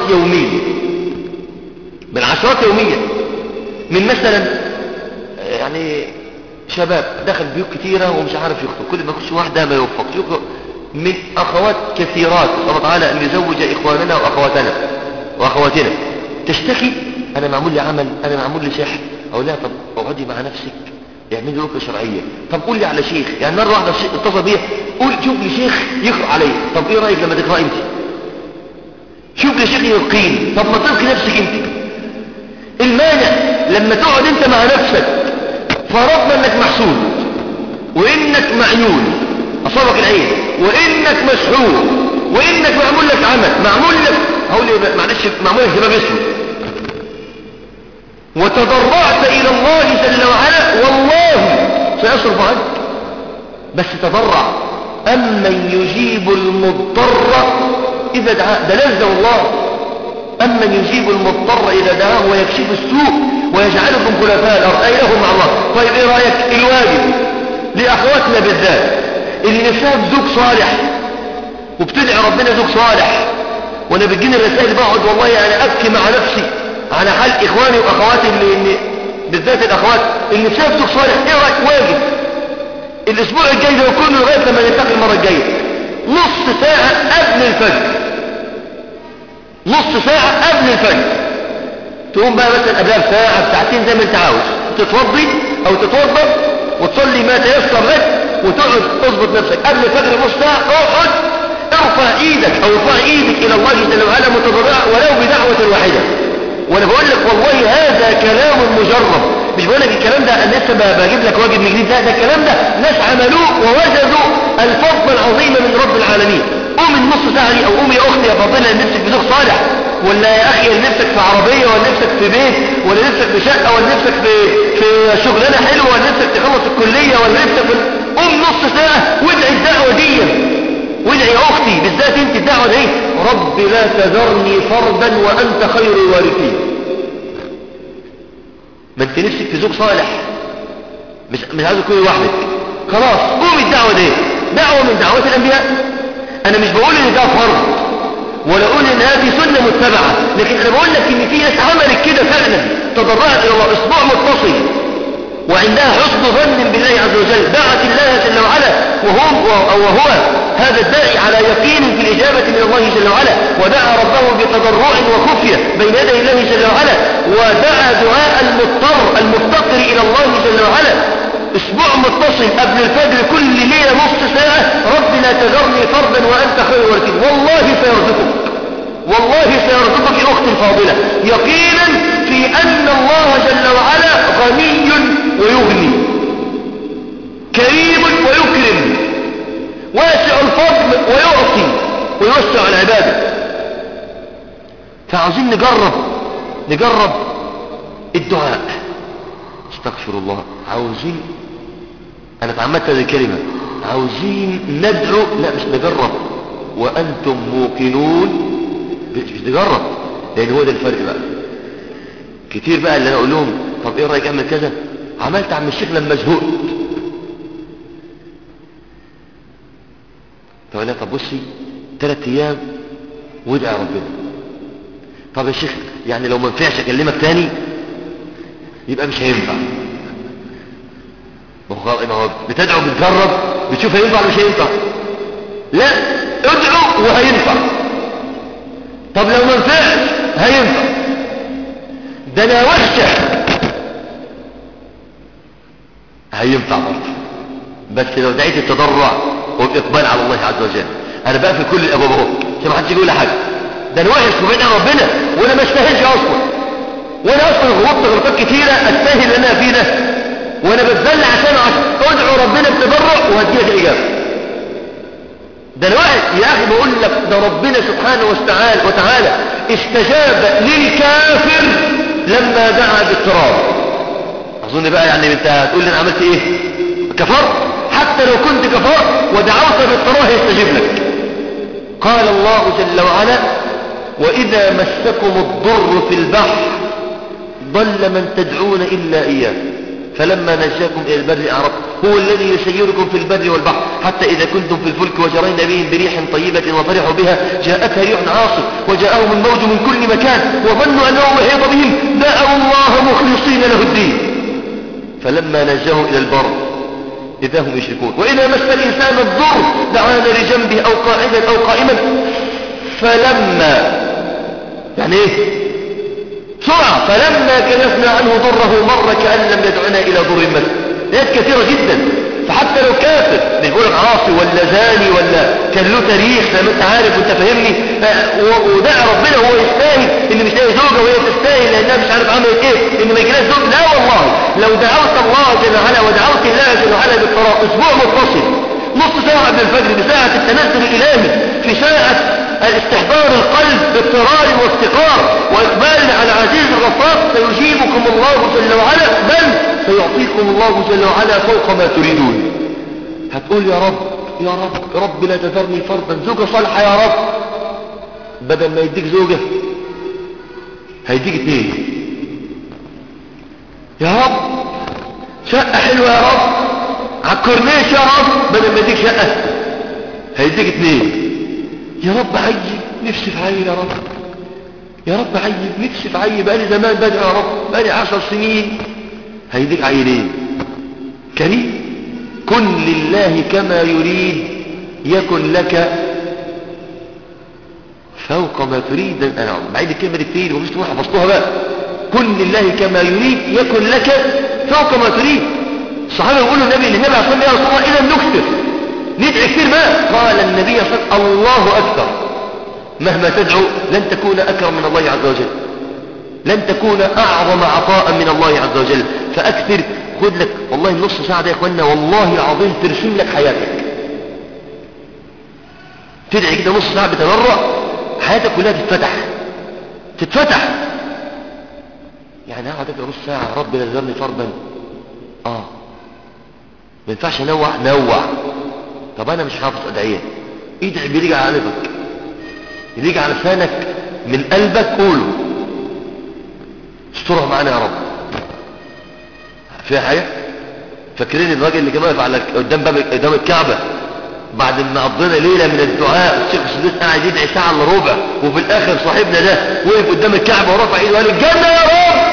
يوميا من مثلا يعني شباب دخل بيوت كتيرة ومش عارف يخطب، كل ما يخش واحدة ما يوفقش. من أخوات كثيرات الله تعالى أن يزوج إخواننا وأخواتنا تشتكي أنا معمول لي عمل، أنا معمول لي سحر. أو لا، طب اقعدي مع نفسك يعملوا رقية شرعية. طب قول لي على شيخ، يعني مرة واحدة اتصل بيا قول شوف لي شيخ يقرأ علي. طب ايه رأيك لما تقرأ انت؟ شوف لي شيخ يلقين. طب ما تلقي نفسك انت. المانع لما تقعد انت مع نفسك فرضنا انك محسود وانك معيون اصابك العين وانك مسحور وانك معمول لك عمل معمول لك هقول لي معلش معمول لك شباب اسمه وتضرعت الى الله جل وعلا والله سيصرف عنك. بس تضرع. امن يجيب المضطر اذا دعاه، ده نزل الله. امن يجيب المضطر اذا دعاه ويكشف السوء ويجعلكم خلفاء الارض ايهم مع الله. طيب ايه رايك الواجب لاخواتنا بالذات اللي نفسها بزوج صالح وبتدعي ربنا زوج صالح، وانا بتجيني الرسائل بقعد والله انا ابكي مع نفسي على حال اخواني واخواتي اللي بالذات الاخوات اللي نفسها بزوج صالح. ايه رايك واجب الاسبوع الجاي ده كله لغايه لما نلتقي المره الجايه نص ساعه قبل الفجر، نص ساعه قبل الفجر تقوم بقى مثلا قبلها بساعه بساعتين زي ما انت عاوز تتوضي او تتوضا وتصلي ما تيسر لك وتقعد تظبط نفسك قبل الفجر نص ساعه. اقعد ارفع ايدك او ارفع ايدك الى الله جل وعلا متضرعا ولو بدعوه واحده. وانا بقول لك والله هذا كلام مجرب، مش بقول لك الكلام ده انا لسه بجيب لك واجب من جديد، لا ده الكلام ده ناس عملوه ووجدوا الفضل العظيم من رب العالمين. قوم النص ساعه دي او قوم يا اختي يا فاضله نفسك بزوج صالح، ولا يا اخي نفسك في عربيه ولا نفسك في بيت ولا نفسك في شقه ولا نفسك في شغلانه حلوه ولا نفسك تخلص الكليه ولا نفسك قوم نص ساعه وادعي الدعوه دي، وادعي يا اختي بالذات انت الدعوه دي رب لا تذرني فردا وانت خير الوارثين. ما انت نفسك في زوج صالح مش عايز تكوني لوحدك، خلاص قوم الدعوه دي دعوه من دعوات الانبياء. انا مش بقول ان ده فرض ولا اقول ان هذه سنه متبعه، لكن انا بقول لك ان في ناس عملت كده فعلا تضرعت الى الله اسبوع متصل وعندها حسن ظن بالله عز وجل، دعت الله جل وعلا وهو هذا الداعي على يقين في الإجابة من الله جل وعلا، ودعا ربه بتضرع وخفية بين يدي الله جل وعلا، ودعا دعاء المضطر المفتقر إلى الله جل وعلا اسبوع متصل قبل الفجر كل ليلة نص ساعة رب لا تذرني فردا وأنت خير الوارثين. والله سيرزقك، والله سيرزقك يا أختي الفاضلة يقينا في أن الله جل وعلا غني ويغني كريم ويكرم واسع الفضل ويعطي ويوسع العبادة. فعاوزين نجرب الدعاء. استغفر الله. عاوزين انا اتعمدت هذه الكلمة عاوزين ندعو، لا مش نجرب وانتم موقنون، مش نجرب لان هو ده الفرق بقى. كتير بقى اللي انا اقول لهم طب ايه رايك اعمل كذا، عملت عم الشيخ لما زهقت. طب لا طب بصي 3 ايام وادعي ربنا. طب يا شيخ يعني لو ما نفعش اكلمك تاني يبقى مش هينفع. ما هو بتدعو بتجرب بتشوف هينفع ولا مش هينفع. لا ادعو وهينفع. طب لو ما نفعش هينفع. ده انا وحشه هينفع برضه، بس لو دعيت التضرع والاقبال على الله عز وجل. انا بقى في كل الابواب اهو عشان ما حدش يقول لي حاجه، ده انا وحش وبعيد عن ربنا وانا ما استاهلش اصلا، وانا اصلا غلطت غلطات كتيره استاهل اللي انا فيه ده، وانا بتذل عشان ادعو ربنا بتضرع وهديك الاجابه. ده انا وحش يا اخي بقول لك ده ربنا سبحانه وتعالى استجاب للكافر لما دعا بالتراب. اظن بقى يعني انت هتقول لي انا عملت ايه؟ كفرت؟ حتى لو كنت كفرت ودعوت بالتراب يستجيب لك. قال الله جل وعلا واذا مسكم الضر في البحر ضل من تدعون الا اياه فلما نجاكم الى البر اعرضتم هو الذي يسيركم في البر والبحر حتى اذا كنتم في الفلك وجرين بهم بريح طيبه وفرحوا بها جاءتها ريح عاصف وجاءهم الموج من كل مكان وظنوا انه محيط بهم دعوا الله مخلصين له الدين فلما نجاهم الى البر اذا هم يشركون. واذا مس الانسان الضر دعانا لجنبه او قاعدا او قائما فلما يعني ايه سرعة فلما كشفنا عنه ضره مر كأن لم يدعنا إلى ضر مس آيات كثيرة جدا. فحتى لو كافر مش بقولك عاصي ولا زاني ولا كان له تاريخ زي ما انت عارف وانت فاهمني، ودعا ربنا وهو يستاهل ان مش لاقي زوجه وهي تستاهل لانها مش عارف عملت ايه ان ما يجيلهاش زوج، لا والله لو دعوت الله جل وعلا ودعوت الله جل وعلا بالطلاق اسبوع متصل، نص ساعه قبل الفجر، بساعه التنزل الالهي، في ساعه الاستحضار القلب باضطرار وافتقار واقبال على العزيز الغفار، سيجيبكم الله جل وعلا، بل سيعطيكم الله جل وعلا فوق ما تريدون. هتقول يا رب يا رب رب لا تذرني فردا، زوجة صالحة يا رب، بدل ما يديك زوجة هيديك اتنين. يا رب شقة حلوة يا رب، عالكورنيش يا رب، بدل ما يديك شقة هيديك اتنين. يا رب عيب نفسي في عيل، يا رب يا رب عيب نفسي في عيل، بقالي زمان بدعي يا رب، بقالي 10 سنين، هيديك عيلين. كريم، كن لله كما يريد يكن لك فوق ما تريد. انا بعيد الكلمه دي كتير ومش تروح حفظتوها بقى. كن لله كما يريد يكن لك فوق ما تريد. الصحابه يقولوا النبي عليه الصلاه والسلام يا رسول الله اذا نكثر ندعي كثير ما قال النبي صلى الله عليه وسلم الله اكبر، مهما تدعو لن تكون اكرم من الله عز وجل، لن تكون اعظم عطاء من الله عز وجل. فاكثر، خد لك والله النص ساعه ده يا اخوانا والله العظيم ترسم لك حياتك. تدعي كده نص ساعه بتبرع حياتك كلها تتفتح. يعني اقعد اقرا نص ساعه رب لا تذرني فردا، ما ينفعش نوع. طب انا مش حافظ ادعيه، ادعي بيليق على قلبك، يليق على لسانك من قلبك، قوله. استرها معانا يا رب. فيها حاجه؟ فاكرين الراجل اللي كان واقف على قدام الكعبه بعد ما قضينا ليله من الدعاء، الشيخ السدوس قاعد يدعي ساعه الا ربع، وفي الاخر صاحبنا ده وقف قدام الكعبه ورفع ايده وقال الجنه يا رب.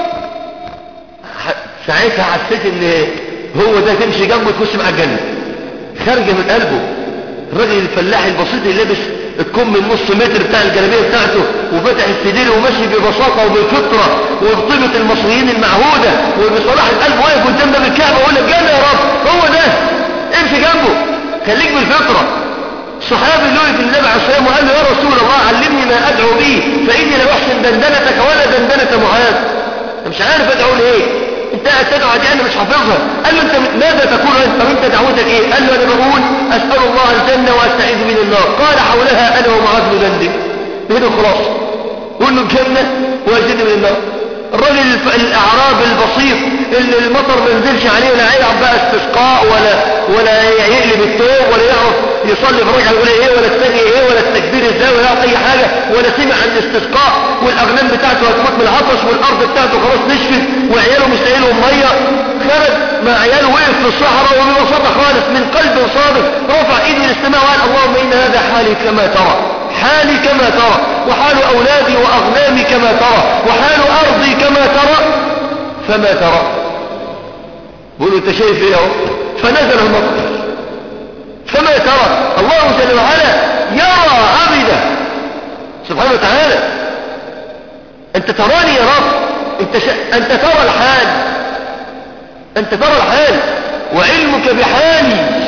ساعتها حسيت ان هو ده تمشي جنبه تخش مع الجنه، خارجه من قلبه. الراجل الفلاح البسيط اللي لابس الكم من نص متر بتاع الجلابيه بتاعته وفتح السدير وماشي ببساطه وبفطره وبطيبه المصريين المعهوده وبصلاح القلب، واقف قدام باب الكعبه ويقول لك جنه يا رب، هو ده امشي جنبه، خليك بالفطره. الصحابي اللي وقف النبي عليه الصلاه والسلام وقال له يا رسول الله علمني ما ادعو به فاني لا احسن دندنتك ولا دندنه معاذ. مش عارف ادعو لايه، انت قاعد تدعو دي انا مش حافظها. قال له انت ماذا تقول انت؟ طب انت دعوتك ايه؟ قال له انا بقول اسال الله الجنه واستعيذ من النار. قال حولها انا ومعاذ ندندن. هنا خلاص قول له الجنه واجدني من النار. الراجل الاعراب البسيط اللي المطر ما نزلش عليه ولا يلعب بقى استسقاء ولا يقلب الثوب ولا يعرف يصلي بركعه يقول ايه ولا الثاني ايه ولا التكبير ازاي ولا يعرف اي حاجه ولا سمع عن الاستسقاء، والاغنام بتاعته هتموت من العطش والارض بتاعته خلاص نشفت وعياله مش لاقي لهم ميه، خرج مع عياله وقف في الصحراء وببساطه خالص من قلب صادق رفع ايده للسماء وقال اللهم ان هذا حالي كما ترى، حالي كما ترى، وحال أولادي وأغنامي كما ترى، وحال أرضي كما ترى، فما ترى. بقولوا انت شايف ايه اهو؟ فنزل المطر. فما ترى. الله جل وعلا يرى عبده سبحانه وتعالى. انت تراني يا رب، انت ترى الحال، انت ترى الحال وعلمك بحالي.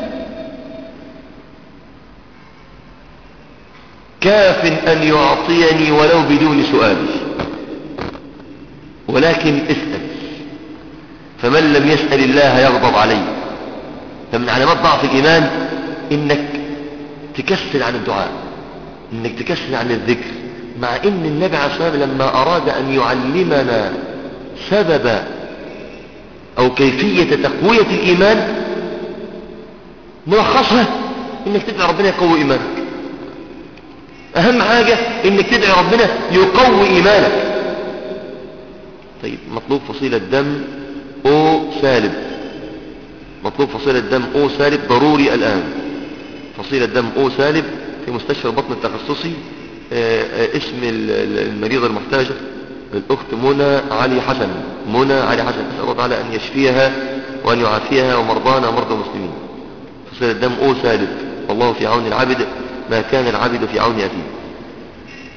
كاف أن يعطيني ولو بدون سؤال، ولكن اسأل، فمن لم يسأل الله يغضب عليه. فمن علامات ضعف الإيمان إنك تكسل عن الدعاء، إنك تكسل عن الذكر، مع إن النبي عليه الصلاة والسلام لما أراد أن يعلمنا سبب أو كيفية تقوية الإيمان ملخصها إنك تدعي ربنا يقوي إيمانك. أهم حاجة إنك تدعي ربنا يقوي إيمانك. طيب مطلوب فصيلة دم O سالب، مطلوب فصيلة دم O سالب ضروري الآن. فصيلة دم O سالب في مستشفى البطن التخصصي. اسم المريضة المحتاجة الأخت منى علي حسن. منى علي حسن، أسأل الله تعالى أن يشفيها وأن يعافيها ومرضانا ومرضى المسلمين. فصيلة دم O سالب. والله في عون العبد ما كان العبد في عون أخيه.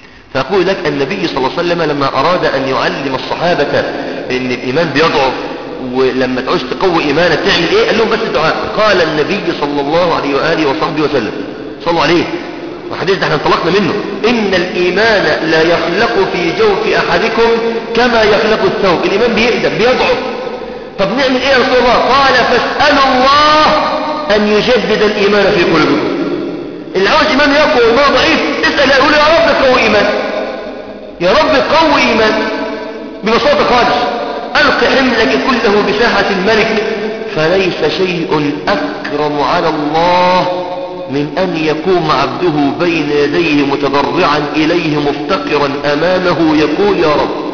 فأقول لك النبي صلى الله عليه وسلم لما أراد أن يعلم الصحابة أن الإيمان بيضعف ولما تعوز تقوي إيمانك تعمل إيه؟ قال لهم بس الدعاء. قال النبي صلى الله عليه وآله وصحبه وسلم، صلوا عليه، وحديث ده احنا انطلقنا منه، إن الإيمان لا يخلق في جوف أحدكم كما يخلق الثوب. الإيمان بيقدم بيضعف. طب نعمل إيه يا رسول الله؟ قال فاسألوا الله أن يجدد الإيمان في قلوبكم. اللي عاوز إيمان يقوى وما ضعيف اسأل، يقول يا رب قوي إيمان، يا رب قوي إيمان ببساطة خالص. ألق حملك كله بساحة الملك، فليس شيء أكرم على الله من أن يقوم عبده بين يديه متضرعا إليه مفتقرا أمامه يقول يا رب.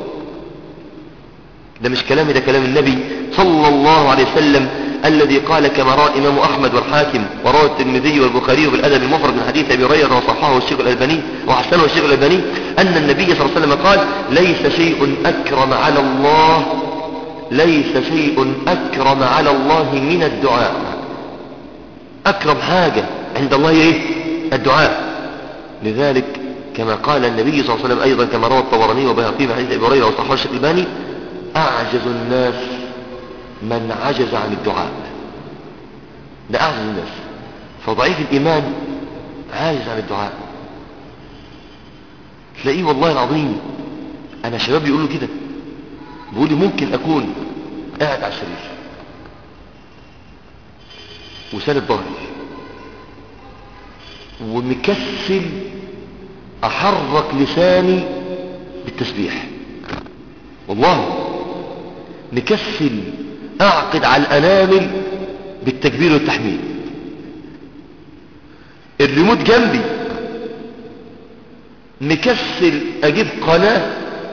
ده مش كلامي، ده كلام النبي صلى الله عليه وسلم الذي قال كما روى الإمام أحمد والحاكم وروى الترمذي والبخاري في الأدب المفرد من حديث أبي هريرة وصححه الشيخ الألباني وحسنه الشيخ الألباني أن النبي صلى الله عليه وسلم قال ليس شيء أكرم على الله، ليس شيء أكرم على الله من الدعاء. أكرم حاجة عند الله إيه؟ الدعاء. لذلك كما قال النبي صلى الله عليه وسلم أيضا كما روى الطبراني وبيهقي من حديث أبي هريرة وصححه الشيخ الألباني أعجز الناس من عجز عن الدعاء. ده أعجز الناس. فضعيف الإيمان عاجز عن الدعاء. تلاقيه والله العظيم، أنا شباب يقولوا كده، بيقول لي ممكن أكون قاعد على السرير وسالب ظهري ومكسل أحرك لساني بالتسبيح، والله مكسل أعقد على الأنامل بالتكبير والتحميد، الريموت جنبي مكسل أجيب قناة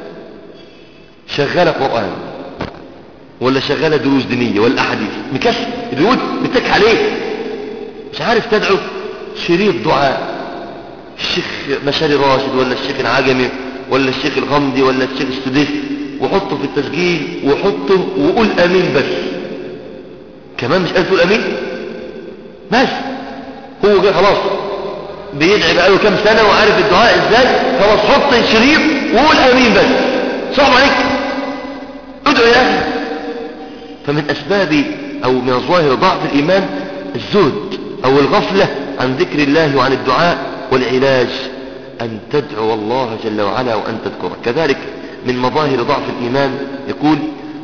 شغالة قرآن ولا شغالة دروس دينية ولا أحاديث، مكسل الريموت بتك عليه، مش عارف تدعو شريط دعاء الشيخ مشاري راشد ولا الشيخ العجمي ولا الشيخ الغمدي ولا الشيخ السديس، وحطه في التسجيل وحطه وقول امين. بس كمان مش قادر تقول امين، بس هو جاي خلاص بيدعي بقاله كام سنة وعارف الدعاء ازاي، خلاص حط الشريط وقول امين بس. صعب عليك، ادعو يا اخي. فمن اسباب او من ظواهر ضعف الايمان الزهد او الغفلة عن ذكر الله وعن الدعاء، والعلاج ان تدعو الله جل وعلا وان تذكره. كذلك من مظاهر ضعف الإيمان يقول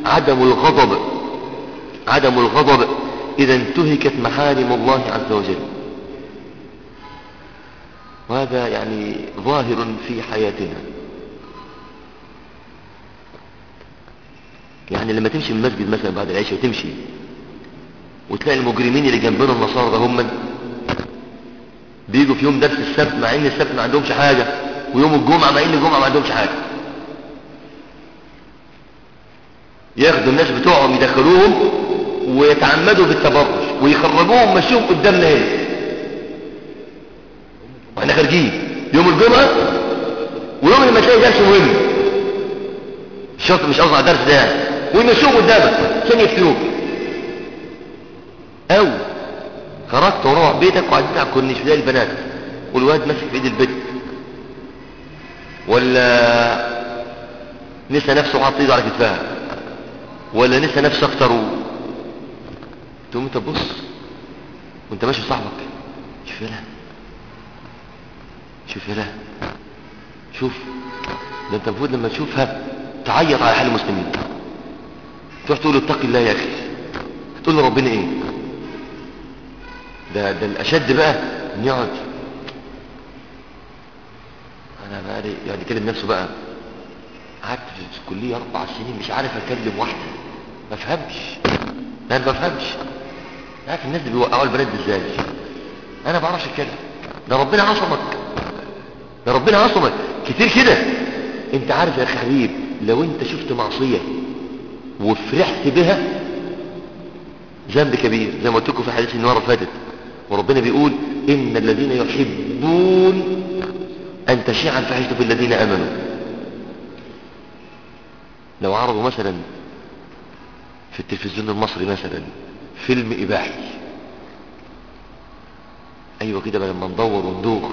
عدم الغضب إذا انتهكت محارم الله عز وجل. وهذا يعني ظاهر في حياتنا. يعني لما تمشي من المسجد مثلا بعد العشاء وتمشي وتلاقي المجرمين اللي جنبنا النصارى ده هم بيجوا في يوم درس السبت مع ان السبت ما عندهمش حاجة، ويوم الجمعة مع ان الجمعة ما عندهمش حاجة، ياخدوا الناس بتوعهم يدخلوهم ويتعمدوا بالتبرج ويخرجوهم مشيهم قدامنا هنا واحنا خارجين يوم الجمعة، ويوم لما تلاقي درس مهم الشرط مش قصد على الدرس ده يعني، ويمشوهم قدامك عشان يفتنوك. او خرجت وروح بيتك وقعدت على الكورنيش زي البنات والواد ماسك في ايد البيت، ولا نسى نفسه وحاط ايده على كتفها، ولا نسى نفسه اكتر تقوم انت تبص وانت ماشي صاحبك، شوف يلا شوف يلا شوف، ده انت المفروض لما تشوفها تعيط على حال المسلمين، تروح تقول له اتق الله يا اخي، تقول له ربنا ايه. ده الاشد بقى ان يقعد انا بقى يعني كلم نفسه بقى، قعدت في الكليه 4 سنين مش عارف اكلم واحده، ما فهمش، انا ما بفهمش، عارف الناس اللي بيوقعوا البنات ازاي، انا ما بعرفش اتكلم، ده ربنا عصمك، ده ربنا عصمك كتير كده. انت عارف يا اخي حبيب، لو انت شفت معصيه وفرحت بها ذنب كبير، زي ما قلت لكم في حديث المره اللي فاتت، وربنا بيقول ان الذين يحبون ان تشيع الفاحشه في الذين امنوا. لو عرضوا مثلا في التلفزيون المصري مثلا فيلم اباحي، ايوه كده بقى لما ندور وندوخ،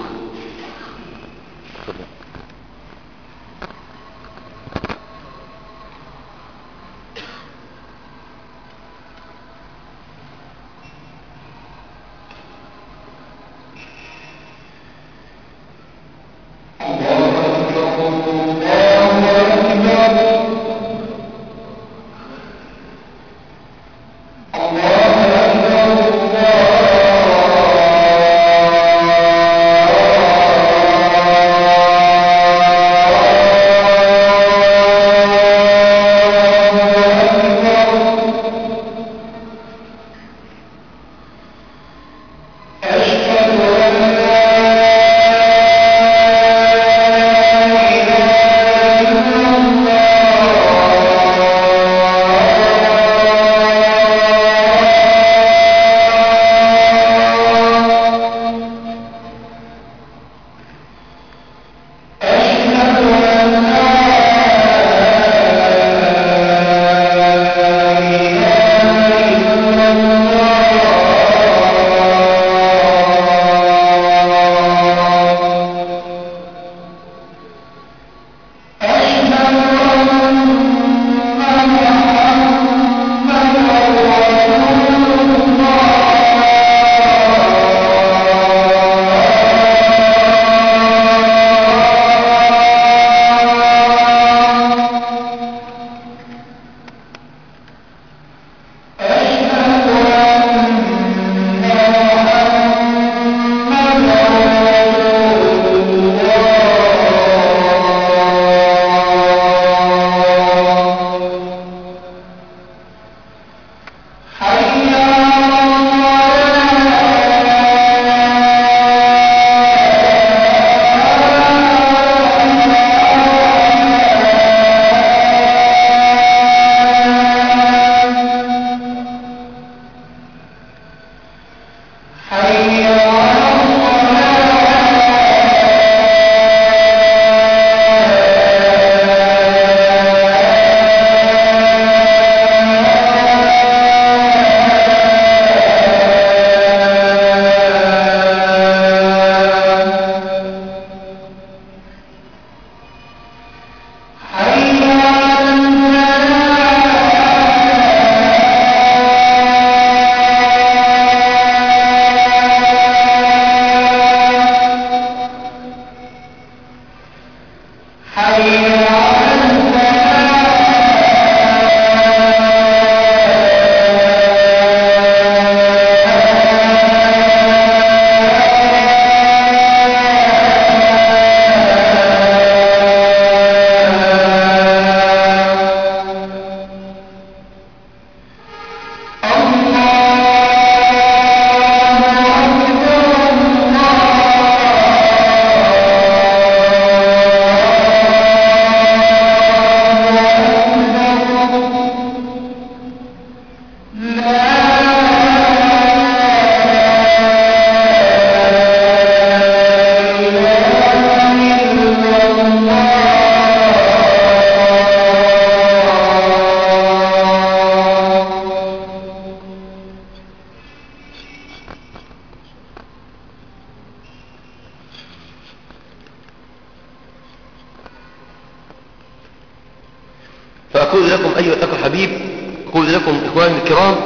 فأقول لكم أيها الأخ الحبيب، أقول لكم إخواني الكرام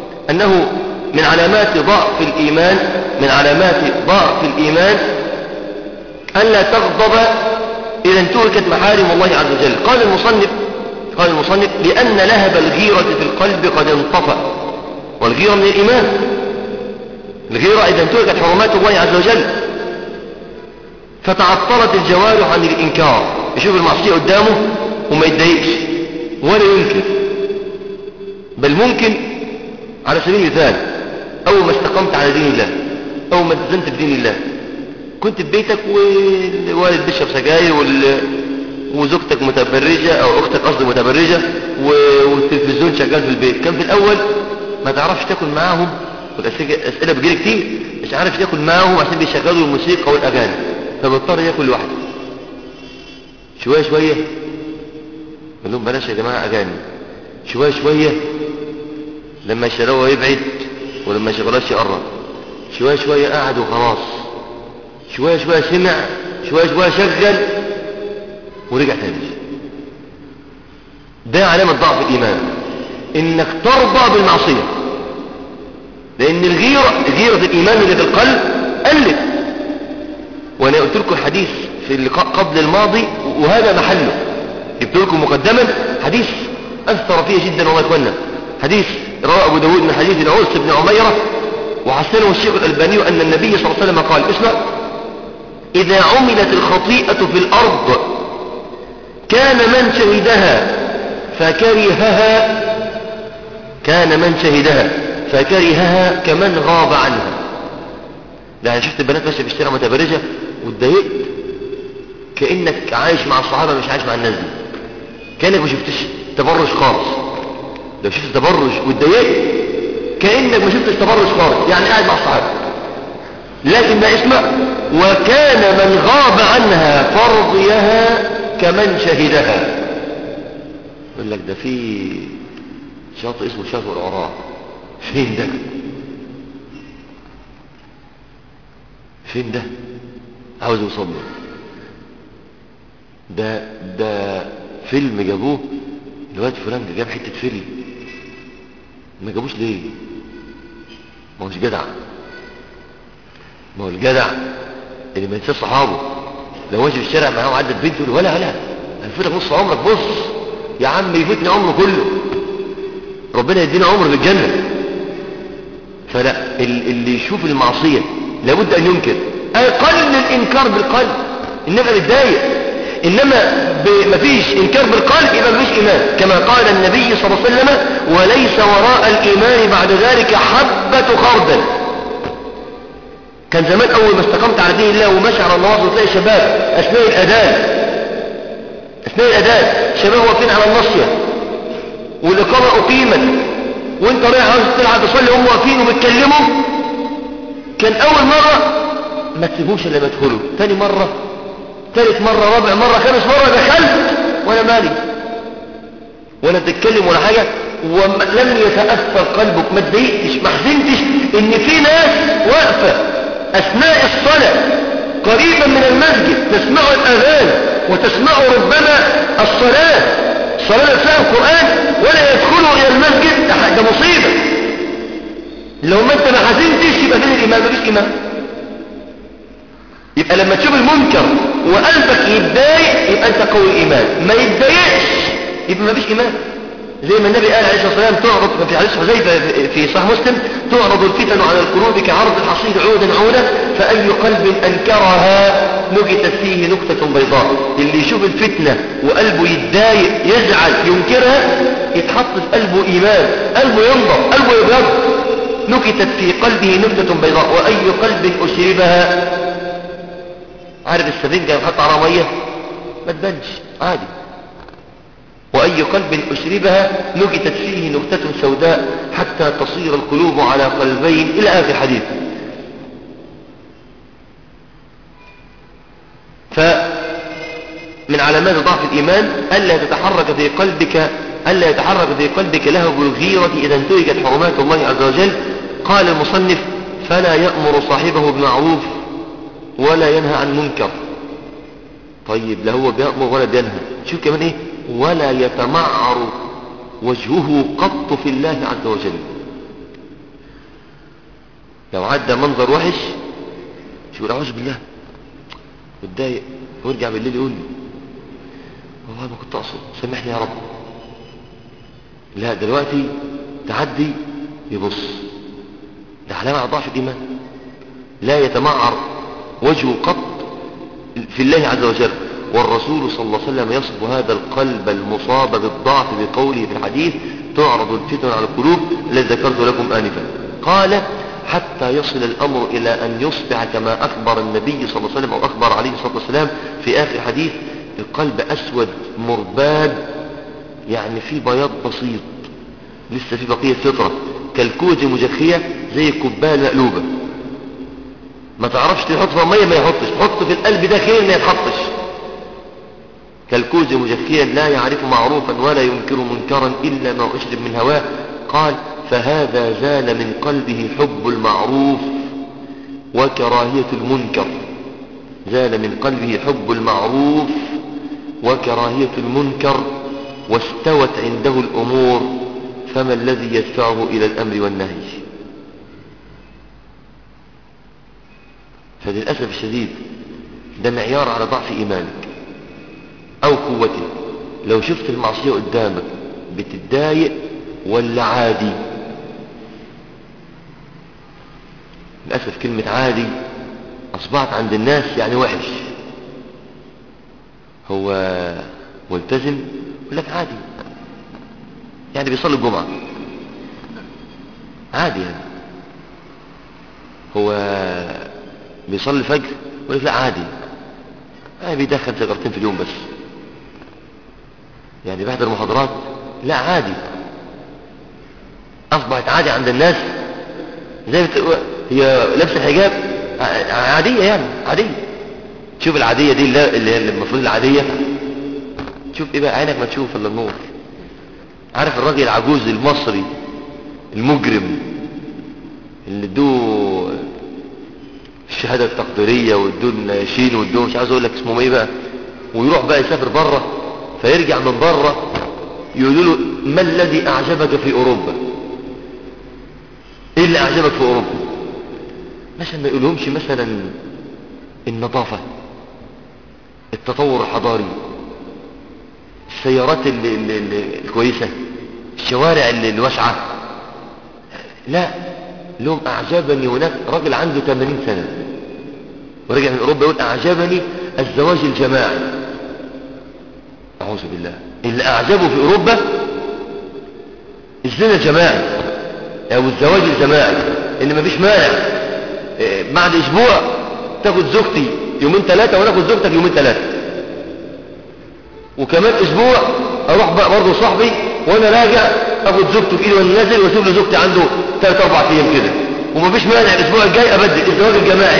أنه من علامات ضعف الإيمان، من علامات ضعف الإيمان ألا تغضب إذا انتهكت محارم الله عز وجل. قال المصنف لأن لهب الغيرة في القلب قد انطفأ، والغيرة من الإيمان. الغيرة إذا انتهكت حرمات الله عز وجل فتعطلت الجوارح عن الإنكار، يشوف المعصية قدامه وما يتضايقش ولا ينكر، بل ممكن على سبيل المثال أول ما استقمت على دين الله، أول ما التزمت بدين الله، كنت في بيتك والوالد بيشرب سجاير وزوجتك متبرجة أو أختك قصدي متبرجة والتلفزيون شغال في البيت، كان في الأول ما تعرفش تاكل معاهم، والأسئلة بتجيلي كتير مش عارف تاكل معاهم عشان بيشغلوا الموسيقى والأغاني، فبضطر ياكل لوحده. شوية شوية قال لهم بلاش يا جماعة أغاني، شوية شوية لما يشغلوها يبعد ولما يشغلهاش يقرب، شوية شوية قعد وخلاص، شوية شوية سمع، شوية شوية شغل ورجع تاني. ده علامة ضعف الإيمان، إنك ترضى بالمعصية، لأن غيرة الإيمان اللي في القلب قلت. وأنا قلت لكم الحديث في اللقاء قبل الماضي وهذا محله، جبت لكم مقدما حديث أثر فيه جدا والله يا حديث رواه أبو داود من حديث العرس بن عميرة وحسنه الشيخ الألباني أن النبي صلى الله عليه وسلم قال اسمع: إذا عملت الخطيئة في الأرض كان من شهدها فكرهها كمن غاب عنها. يعني شفت البنات ماشيه في الشارع متبرجه واتضايقت، كأنك عايش مع الصحابة مش عايش مع الناس دي، كأنك ما شفتش تبرج خالص. لو شفت تبرج واتضايقت كأنك ما شفتش تبرج خالص، يعني قاعد مع الصحابة. لكن ما اسمع: وكان من غاب عنها فرضيها كمن شهدها. يقول لك ده في شاطئ اسمه شاطئ العراء، فين ده؟ فين ده؟ عاوز يوصل له. ده فيلم جابوه الواد فلان جاب حتة فيلم، ما جابوش ليه؟ ما هوش جدع، ما هو الجدع اللي ما ينساش صحابه. لو ماشي في الشارع معاه وعدت بنت يقول ولا هنفوتك نص عمرك، بص يا عم يفوتني عمره كله، ربنا يدينا عمر في الجنة. فلا، اللي يشوف المعصية لابد أن ينكر، أقل الإنكار بالقلب، إنما بتضايق، إنما مفيش إنكار بالقلب يبقى مفيش إيمان، كما قال النبي صلى الله عليه وسلم: وليس وراء الإيمان بعد ذلك حبة خردل. كان زمان أول ما استقمت على دين الله وماشي على النواصي وتلاقي شباب أثناء الأذان شباب واقفين على الناصية والإقامة أقيمت وانت رايح عاوز تلعب تصلي هم واقفين وبيتكلموا، كان أول مرة ما تسيبوش إلا ما يدخلوا، ثاني مرة، ثالث مرة، رابع مرة، خامس مرة دخلت ولا مالي ولا تتكلم ولا حاجة، ولم يتأثر قلبك، ما تضايقتش، ما حزنتش ان في ناس واقفة اثناء الصلاة قريبا من المسجد تسمعوا الاذان وتسمعوا ربما الصلاة نفسها القرآن ولا يدخلوا الى المسجد، ده مصيبة. لو ما انت ما حزنتش يبقى فين الإيمان؟ مفيش إيمان. يبقى لما تشوف المنكر وقلبك يتضايق يبقى انت قوي الايمان، ما يتضايقش يبقى ما فيش ايمان. زي ما النبي قال عليه الصلاه والسلام: تعرض في حديث حذيفه في صحيح مسلم: تعرض الفتن على القلوب كعرض الحصير عودا عودا، فاي قلب انكرها نكتت فيه نكته بيضاء. اللي يشوف الفتنه وقلبه يتضايق يزعل ينكرها يتحط في قلبه ايمان، قلبه ينضب، قلبه يبيض، نكتت في قلبه نكته بيضاء. واي قلب اشربها، عارف السفنجة يحط على مية ما تبانش عادي، وأي قلب أشربها نكتت فيه نكتة سوداء حتى تصير القلوب على قلبين، إلى آخر حديث. فمن علامات ضعف الإيمان ألا يتحرك في قلبك لهب الغيرة إذا انتهكت حرمات الله عز وجل. قال المصنف: فلا يأمر صاحبه بمعروف ولا ينهى عن منكر. طيب لا هو بيأمر ولا بينهى، شوف كمان ايه: ولا يتمعر وجهه قط في الله عز وجل. لو عدى منظر وحش يقول اعوذ بالله، متضايق، ويرجع بالليل يقول والله ما كنت اقصد، سامحني يا رب. لا دلوقتي تعدي يبص، ده علامة على ضعف الإيمان. لا يتمعر وجهه قط في الله عز وجل. والرسول صلى الله عليه وسلم يصف هذا القلب المصاب بالضعف بقوله في الحديث: تعرض الفتن على القلوب الذي ذكرت لكم آنفا. قال: حتى يصل الأمر إلى أن يصبح كما أخبر النبي صلى الله عليه وسلم أو أخبر عليه الصلاة والسلام في آخر حديث: القلب أسود مرباد، يعني في بياض بسيط لسه في بقية فطرة، كالكوز مجخية، زي الكوباية المقلوبة، ما تعرفش تحط في المية ما يحطش، تحط في القلب ده خير ما يتحطش. كالكوز مجخيا لا يعرف معروفا ولا ينكر منكرا إلا ما أشرب من هواه. قال: فهذا زال من قلبه حب المعروف وكراهية المنكر. زال من قلبه حب المعروف وكراهية المنكر، واستوت عنده الأمور، فما الذي يدفعه إلى الأمر والنهي؟ فللأسف الشديد ده معيار على ضعف إيمانك أو قوته. لو شفت المعصية قدامك بتتضايق ولا عادي؟ للأسف كلمة عادي أصبحت عند الناس يعني وحش. هو ملتزم يقول لك عادي، يعني بيصلي الجمعة عادي، يعني هو بيصلي الفجر يقول لك لا عادي، يعني بيدخل سيجارتين في اليوم بس، يعني بيحضر محاضرات لا عادي. أصبحت عادي عند الناس، زي هي لبس الحجاب عادية، يعني عادية. شوف العادية دي اللي المفروض العادية، شوف ايه بقى، عينك ما تشوف الا النور. عارف الراجل العجوز المصري المجرم اللي ادوه الشهادة التقديرية وادوه الناشين وادوه مش عايز اقول لك اسمه ايه بقى، ويروح بقى يسافر بره، فيرجع من بره يقولوا له ما الذي اعجبك في اوروبا؟ ايه اللي اعجبك في اوروبا؟ مثلا ما يقولهمش مثلا النظافة، التطور الحضاري، السيارات الكويسة، الشوارع الواسعة، لا لهم أعجبني هناك راجل عنده 80 سنة ورجع من أوروبا يقول أعجبني الزواج الجماعي. أعوذ بالله. اللي أعجبه في أوروبا الزنا الجماعي أو الزواج الجماعي، إن مفيش مانع بعد أسبوع تاخد زوجتي يومين ثلاثة وناخد زوجتك يومين ثلاثة، وكمان أسبوع أروح بقى برضه صاحبي وأنا راجع أخد زوجته في إيدي وأنا نازل وأسيب له زوجتي عنده 3-4 أيام كده، ومفيش مانع الأسبوع الجاي أبدل. الزواج الجماعي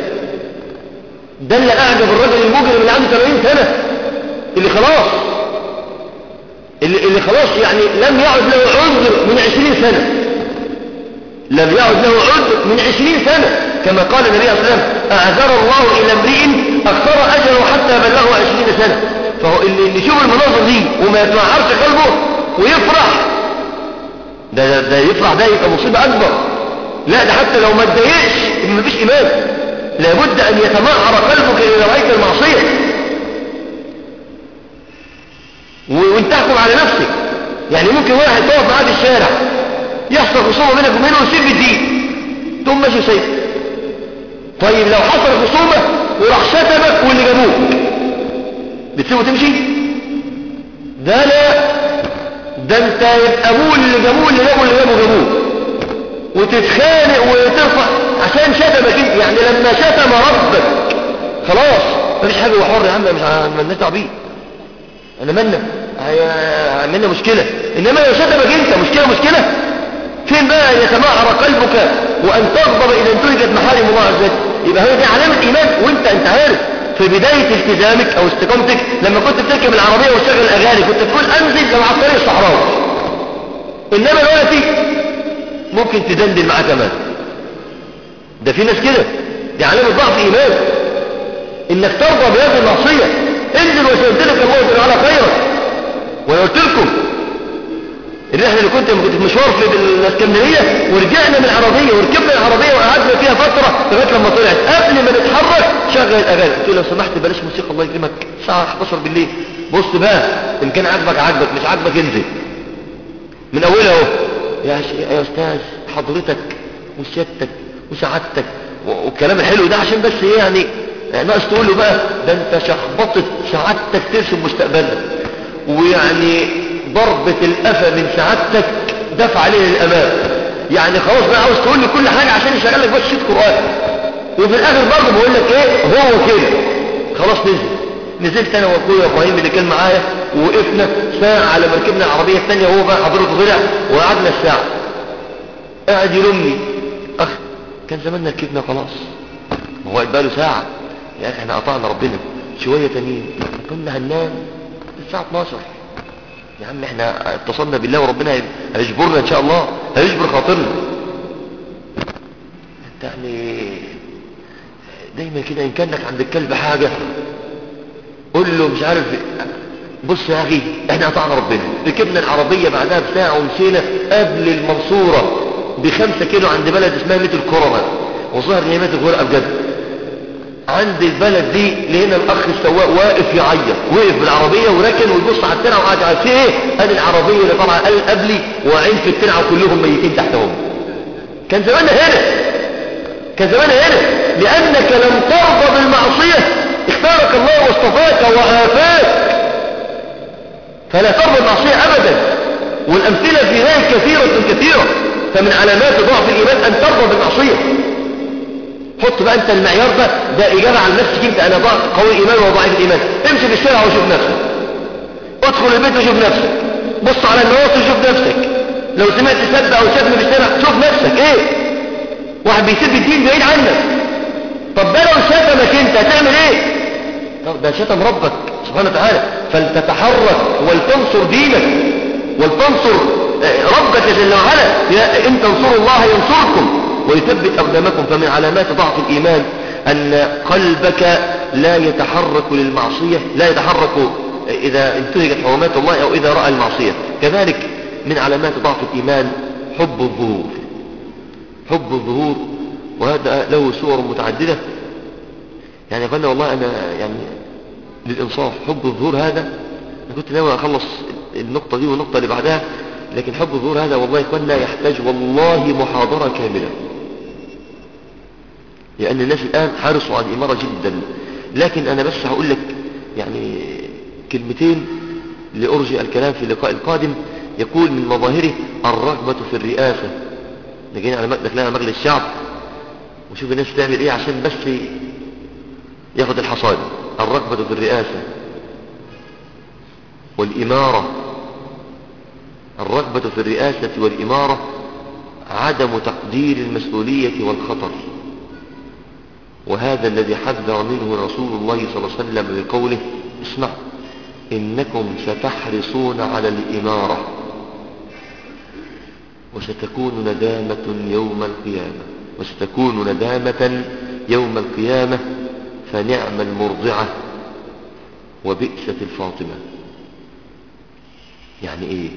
ده اللي أعجب الراجل المجرم اللي عنده 80 سنة، اللي خلاص اللي خلاص يعني لم يعد له عذر من 20 سنة، لم يعد له عذر من 20 سنة، كما قال النبي صلى الله عليه وسلم أعذر الله إلى امرئ أكثر أجره حتى بلغه 20 سنة. فهو اللي يشوف المناظر دي وما يتمعرش قلبه ويفرح، ده يفرح، ده يبقى مصيبة أكبر. لا ده حتى لو ما اتضايقش ما فيش إيمان، لابد أن يتمعر قلبك إذا رأيت المعصية، وانت تحكم على نفسك. يعني ممكن واحد تقف معاه في الشارع يحصل خصومة بينك وبينه ويسيب الدين ثم ماشي سيد. طيب لو حصل خصومة وراح شتمك واللي جابوك بتسيبه تمشي؟ ده لا، ده انت يبقى ابوه اللي جابوه اللي جابوه وتتخانق وترفع عشان شتمك انت. يعني لما شتم ربك خلاص مفيش حاجة، هو حر يا عم، مش مالناش دعوه بيه، انا مالنا عملنا مشكلة. انما لو شتمك انت مشكلة فين بقى يتمعر قلبك وان تغضب اذا انتهكت محارم الله عز وجل؟ يبقى هي دي علامة ايمان. وانت عارف في بداية التزامك او استقامتك لما كنت بتركب العربية وتشغل الاغاني كنت تقول انزل لو على الطريق الصحراوي، انما دلوقتي ممكن تدندن معاه كمان. ده في ناس كده، دي علامة ضعف ايمان، انك ترضى بهذه المعصية. انزل وسيبدلك الله على خيرا. وانا قلت لكم الرحلة اللي كنت مشوار في الاسكندرية ورجعنا من العربية وركبنا العربية وقعدنا فيها فترة لغاية لما طلعت قبل ما نتحرك شغل الاغاني، قلت له لو سمحت بلاش موسيقى الله يكرمك الساعة 11 بالليل. بص بقى ان كان عاجبك مش عاجبك انزل من اولها اهو. يا استاذ حضرتك وسيادتك وسعادتك والكلام الحلو ده عشان بس ايه يعني ناقص تقول له بقى ده انت شخبطت سعادتك ترسم مستقبلك، ويعني ضربة القفا من سعادتك دفع عليه للأمام. يعني خلاص بقى عاوز تقول لي كل حاجة عشان يشغل لك بس شيء قرآن، وفي الآخر برضه بقول لك ايه هو كده. خلاص نزلت انا واخويا ابراهيم اللي كان معايا ووقفنا ساعة على مركبنا العربية الثانية وهو بقى حضرته طلع وقعدنا الساعة. قاعد يلومني اخ كان زماننا ركبنا خلاص، ما هو بقى له ساعة يا اخي احنا قطعنا ربنا شوية تانيين كنا هننام الساعة 12. يا عم احنا اتصلنا بالله وربنا هيجبرنا ان شاء الله، هيجبر خاطرنا. يعني دايما كده ان كان لك عند الكلب حاجة قول له مش عارف. بص يا اخي احنا قطعنا ربنا، ركبنا العربية بعدها بساعة ومشينا قبل المنصورة ب5 كيلو عند بلد اسمها ميت الكرمة، وظهر ان هي ميت الغرقة بجد. عند البلد دي لقينا الاخ السواق واقف يعيط، وقف بالعربيه وركن ويبص على الترعه وقعد يعيط. في ايه؟ قال العربيه اللي طبعا قال قبلي وعين في الترعه كلهم ميتين تحتهم. كان زماننا هنا، كان زماننا هنا، لانك لم ترضى بالمعصيه اختارك الله واصطفاك وآفاك، فلا ترضى المعصيه ابدا. والامثله في ذلك كثيره. فمن علامات ضعف الايمان ان ترضى بالمعصيه. حط بقى انت المعيار ده اجابه عن نفسك انت. انا ضعف قوي الايمان وضعيف الايمان. امشي في الشارع وشوف نفسك، ادخل البيت وشوف نفسك، بص على النواصي وشوف نفسك، لو سمعت سب او شتم في الشارع شوف نفسك. ايه واحد بيسب الدين بعيد عنك، طب ده لو شتمك انت هتعمل ايه؟ طب ده شتم ربك سبحانه وتعالى. فلتتحرك ولتنصر دينك ولتنصر ربك جل وعلا. ان تنصروا الله ينصركم ويثبت أقدامكم. فمن علامات ضعف الإيمان أن قلبك لا يتحرك للمعصية، لا يتحرك إذا انتهكت حرمات الله أو إذا رأى المعصية. كذلك من علامات ضعف الإيمان حب الظهور. حب الظهور، وهذا له صور متعددة. يعني قلنا والله أنا يعني للإنصاف حب الظهور هذا أنا كنت ناوي أخلص النقطة دي والنقطة اللي بعدها، لكن حب الظهور هذا والله قلنا يحتاج والله محاضرة كاملة، لأن الناس الآن حرصوا على الإمارة جدا. لكن أنا بس هقول لك يعني كلمتين لأرجع الكلام في اللقاء القادم. يقول من مظاهره الرغبة في الرئاسة. داخلين على مجلس الشعب وشوف الناس تعمل ايه عشان بس ياخد الحصاد. الرغبة في الرئاسة والإمارة. الرغبة في الرئاسة والإمارة، عدم تقدير المسؤولية والخطر، وهذا الذي حذر منه رسول الله صلى الله عليه وسلم بقوله اسمع إنكم ستحرصون على الإمارة وستكون ندامة يوم القيامة، وستكون ندامة يوم القيامة، فنعم المرضعة وبئست الفاطمة. يعني ايه؟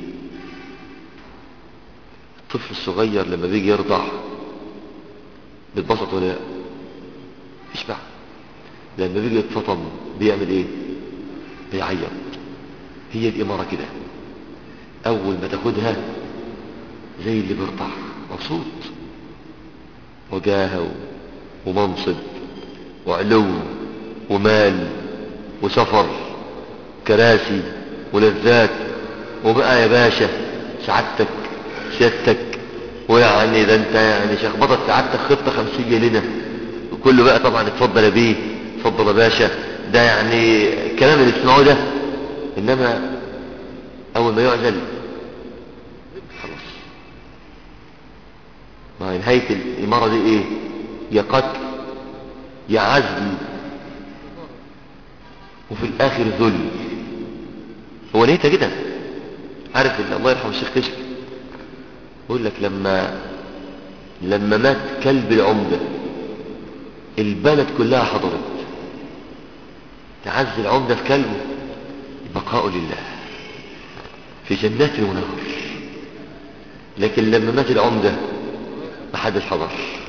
الطفل الصغير لما بيجي يرضع بيتبسط ولا لا؟ يشبع. لما بيجي يتفطم بيعمل ايه؟ بيعيط. هي الإمارة كده، أول ما تاخدها زي اللي بيرضع مبسوط، وجاهه ومنصب وعلو ومال وسفر كراسي ولذات، وبقى يا باشا سعادتك سيادتك، ويعني ده انت يعني شخبطت سعادتك خطة 50 لنا، وكله بقى طبعا اتفضل يا بيه اتفضل يا باشا. ده يعني الكلام اللي تسمعوه ده. انما اول ما يعزل خلاص، ما نهاية الإمارة دي ايه؟ يا قتل يا عزل، وفي الاخر ذل. هو نيتها كده. عارف الله يرحم الشيخ كشك يقول لك لما مات كلب العمدة البلد كلها حضرت. تعز العمدة في كلبه بقاء لله في جنات ونهر. لكن لما مات العمدة محدش حضر،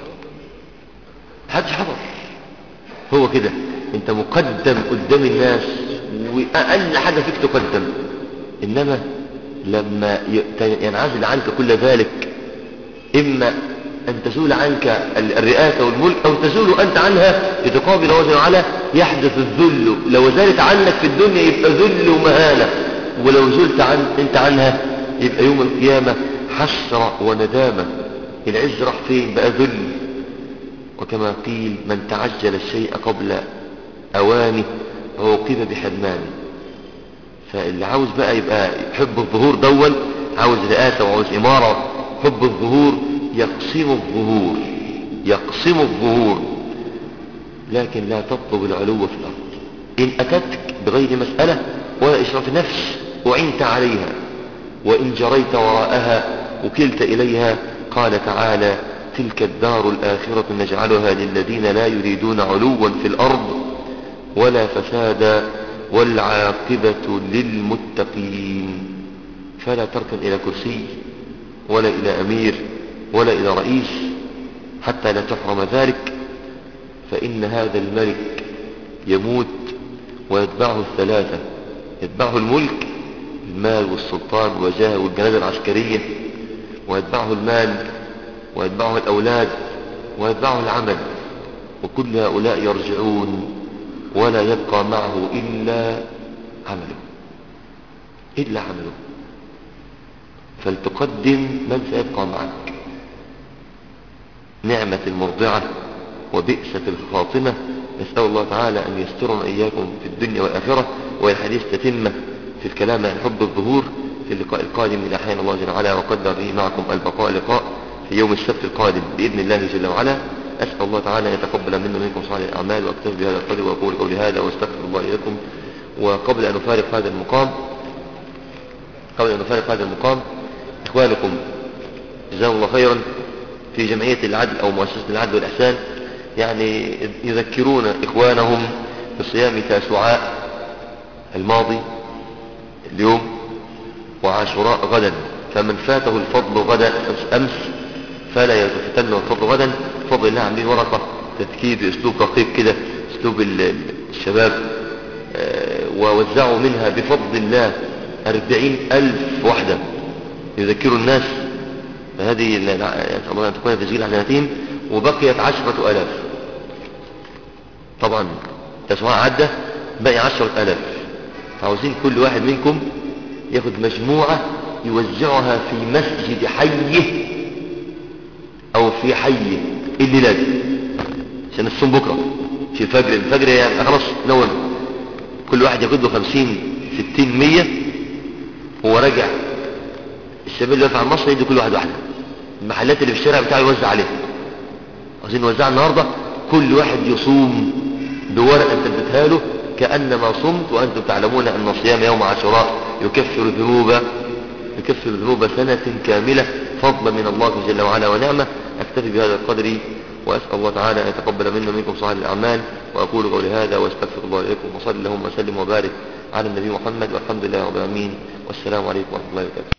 محدش حضر. هو كده، انت مقدم قدام الناس واقل حاجة فيك تقدم. انما لما ينعزل عنك كل ذلك، اما ان تزول عنك الرئاسة والملك او تزول انت عنها لتقابل الله جل وعلا، يحدث الذل. لو زالت عنك في الدنيا يبقى ذل ومهانة، ولو زلت انت عنها يبقى يوم القيامة حسرة وندامة. العز راح فين؟ بقى ذل. وكما قيل من تعجل الشيء قبل اوانه عوقب بحرمانه. فاللي عاوز بقى يبقى يحب الظهور دول، عاوز رئاسة وعاوز إمارة، حب الظهور يقسم الظهور، لكن لا تطلب العلو في الأرض. إن أتتك بغير مسألة ولا إشراف نفس وعنت عليها، وإن جريت وراءها وكلت إليها. قال تعالى تلك الدار الآخرة نجعلها للذين لا يريدون علوا في الأرض ولا فسادا والعاقبة للمتقين. فلا تركن إلى كرسي ولا إلى أمير ولا إلى رئيس حتى لا تحرم ذلك، فإن هذا الملك يموت ويتبعه الثلاثة، يتبعه الملك، المال والسلطان والوجاه والجنازة العسكرية، ويتبعه المال، ويتبعه الأولاد، ويتبعه العمل، وكل هؤلاء يرجعون ولا يبقى معه إلا عمله، إلا عمله. فلتقدم من سيبقى معك. نعمة المرضعة وبئسة الخاطمة. نسأل الله تعالى أن يسترنا إياكم في الدنيا والآخرة. والحديث تتمة في الكلام عن حب الظهور في اللقاء القادم من أحيان الله جل وعلا، وقدر به معكم البقاء لقاء في يوم السبت القادم بإذن الله جل وعلا. أسأل الله تعالى أن يتقبل منا ومنكم صالح الأعمال، وأكتفي بهذا القدر وأقول قولي هذا واستغفر الله لكم. وقبل أن نفارق هذا المقام إخوانكم جزاهم الله خيرا في جمعية العدل أو مؤسسة العدل والإحسان يعني يذكرون إخوانهم بصيام تاسوعاء الماضي اليوم وعاشوراء غدا، فمن فاته الفضل غدا أمس فلا يتفتن الفضل غدا. بفضل الله عاملين ورقة تذكير بأسلوب رقيق كده، أسلوب الشباب، ووزعوا منها بفضل الله 40,000 وحدة يذكروا الناس. هذه نسأل الله أن تكون تسجيل حسناتين، وبقيت 10,000. طبعا تسوعاء عدة باقي 10,000، فعاوزين كل واحد منكم ياخد مجموعة يوزعها في مسجد حيه أو في حيه الليلة دي عشان الصوم بكرة في الفجر يعني خلاص نوم. كل واحد ياخد له 50 60 100 هو راجع. الشباب اللي واقف على المصر يدي كل واحد واحدة. المحلات اللي في الشارع بتاعه يوزع عليها. عايزين نوزع النهاردة كل واحد يصوم بورقة انت اديتها له كأنما صمت، وأنتم تعلمون أن صيام يوم عاشوراء يكفر ذنوب سنة كاملة فضلا من الله جل وعلا ونعمة. أكتفي بهذا القدر، وأسأل الله تعالى أن يتقبل منا ومنكم صالح الأعمال، وأقول قولي هذا واستغفر الله لكم، وصلى اللهم وسلم وبارك على النبي محمد، والحمد لله رب العالمين، والسلام عليكم ورحمة الله وبركاته.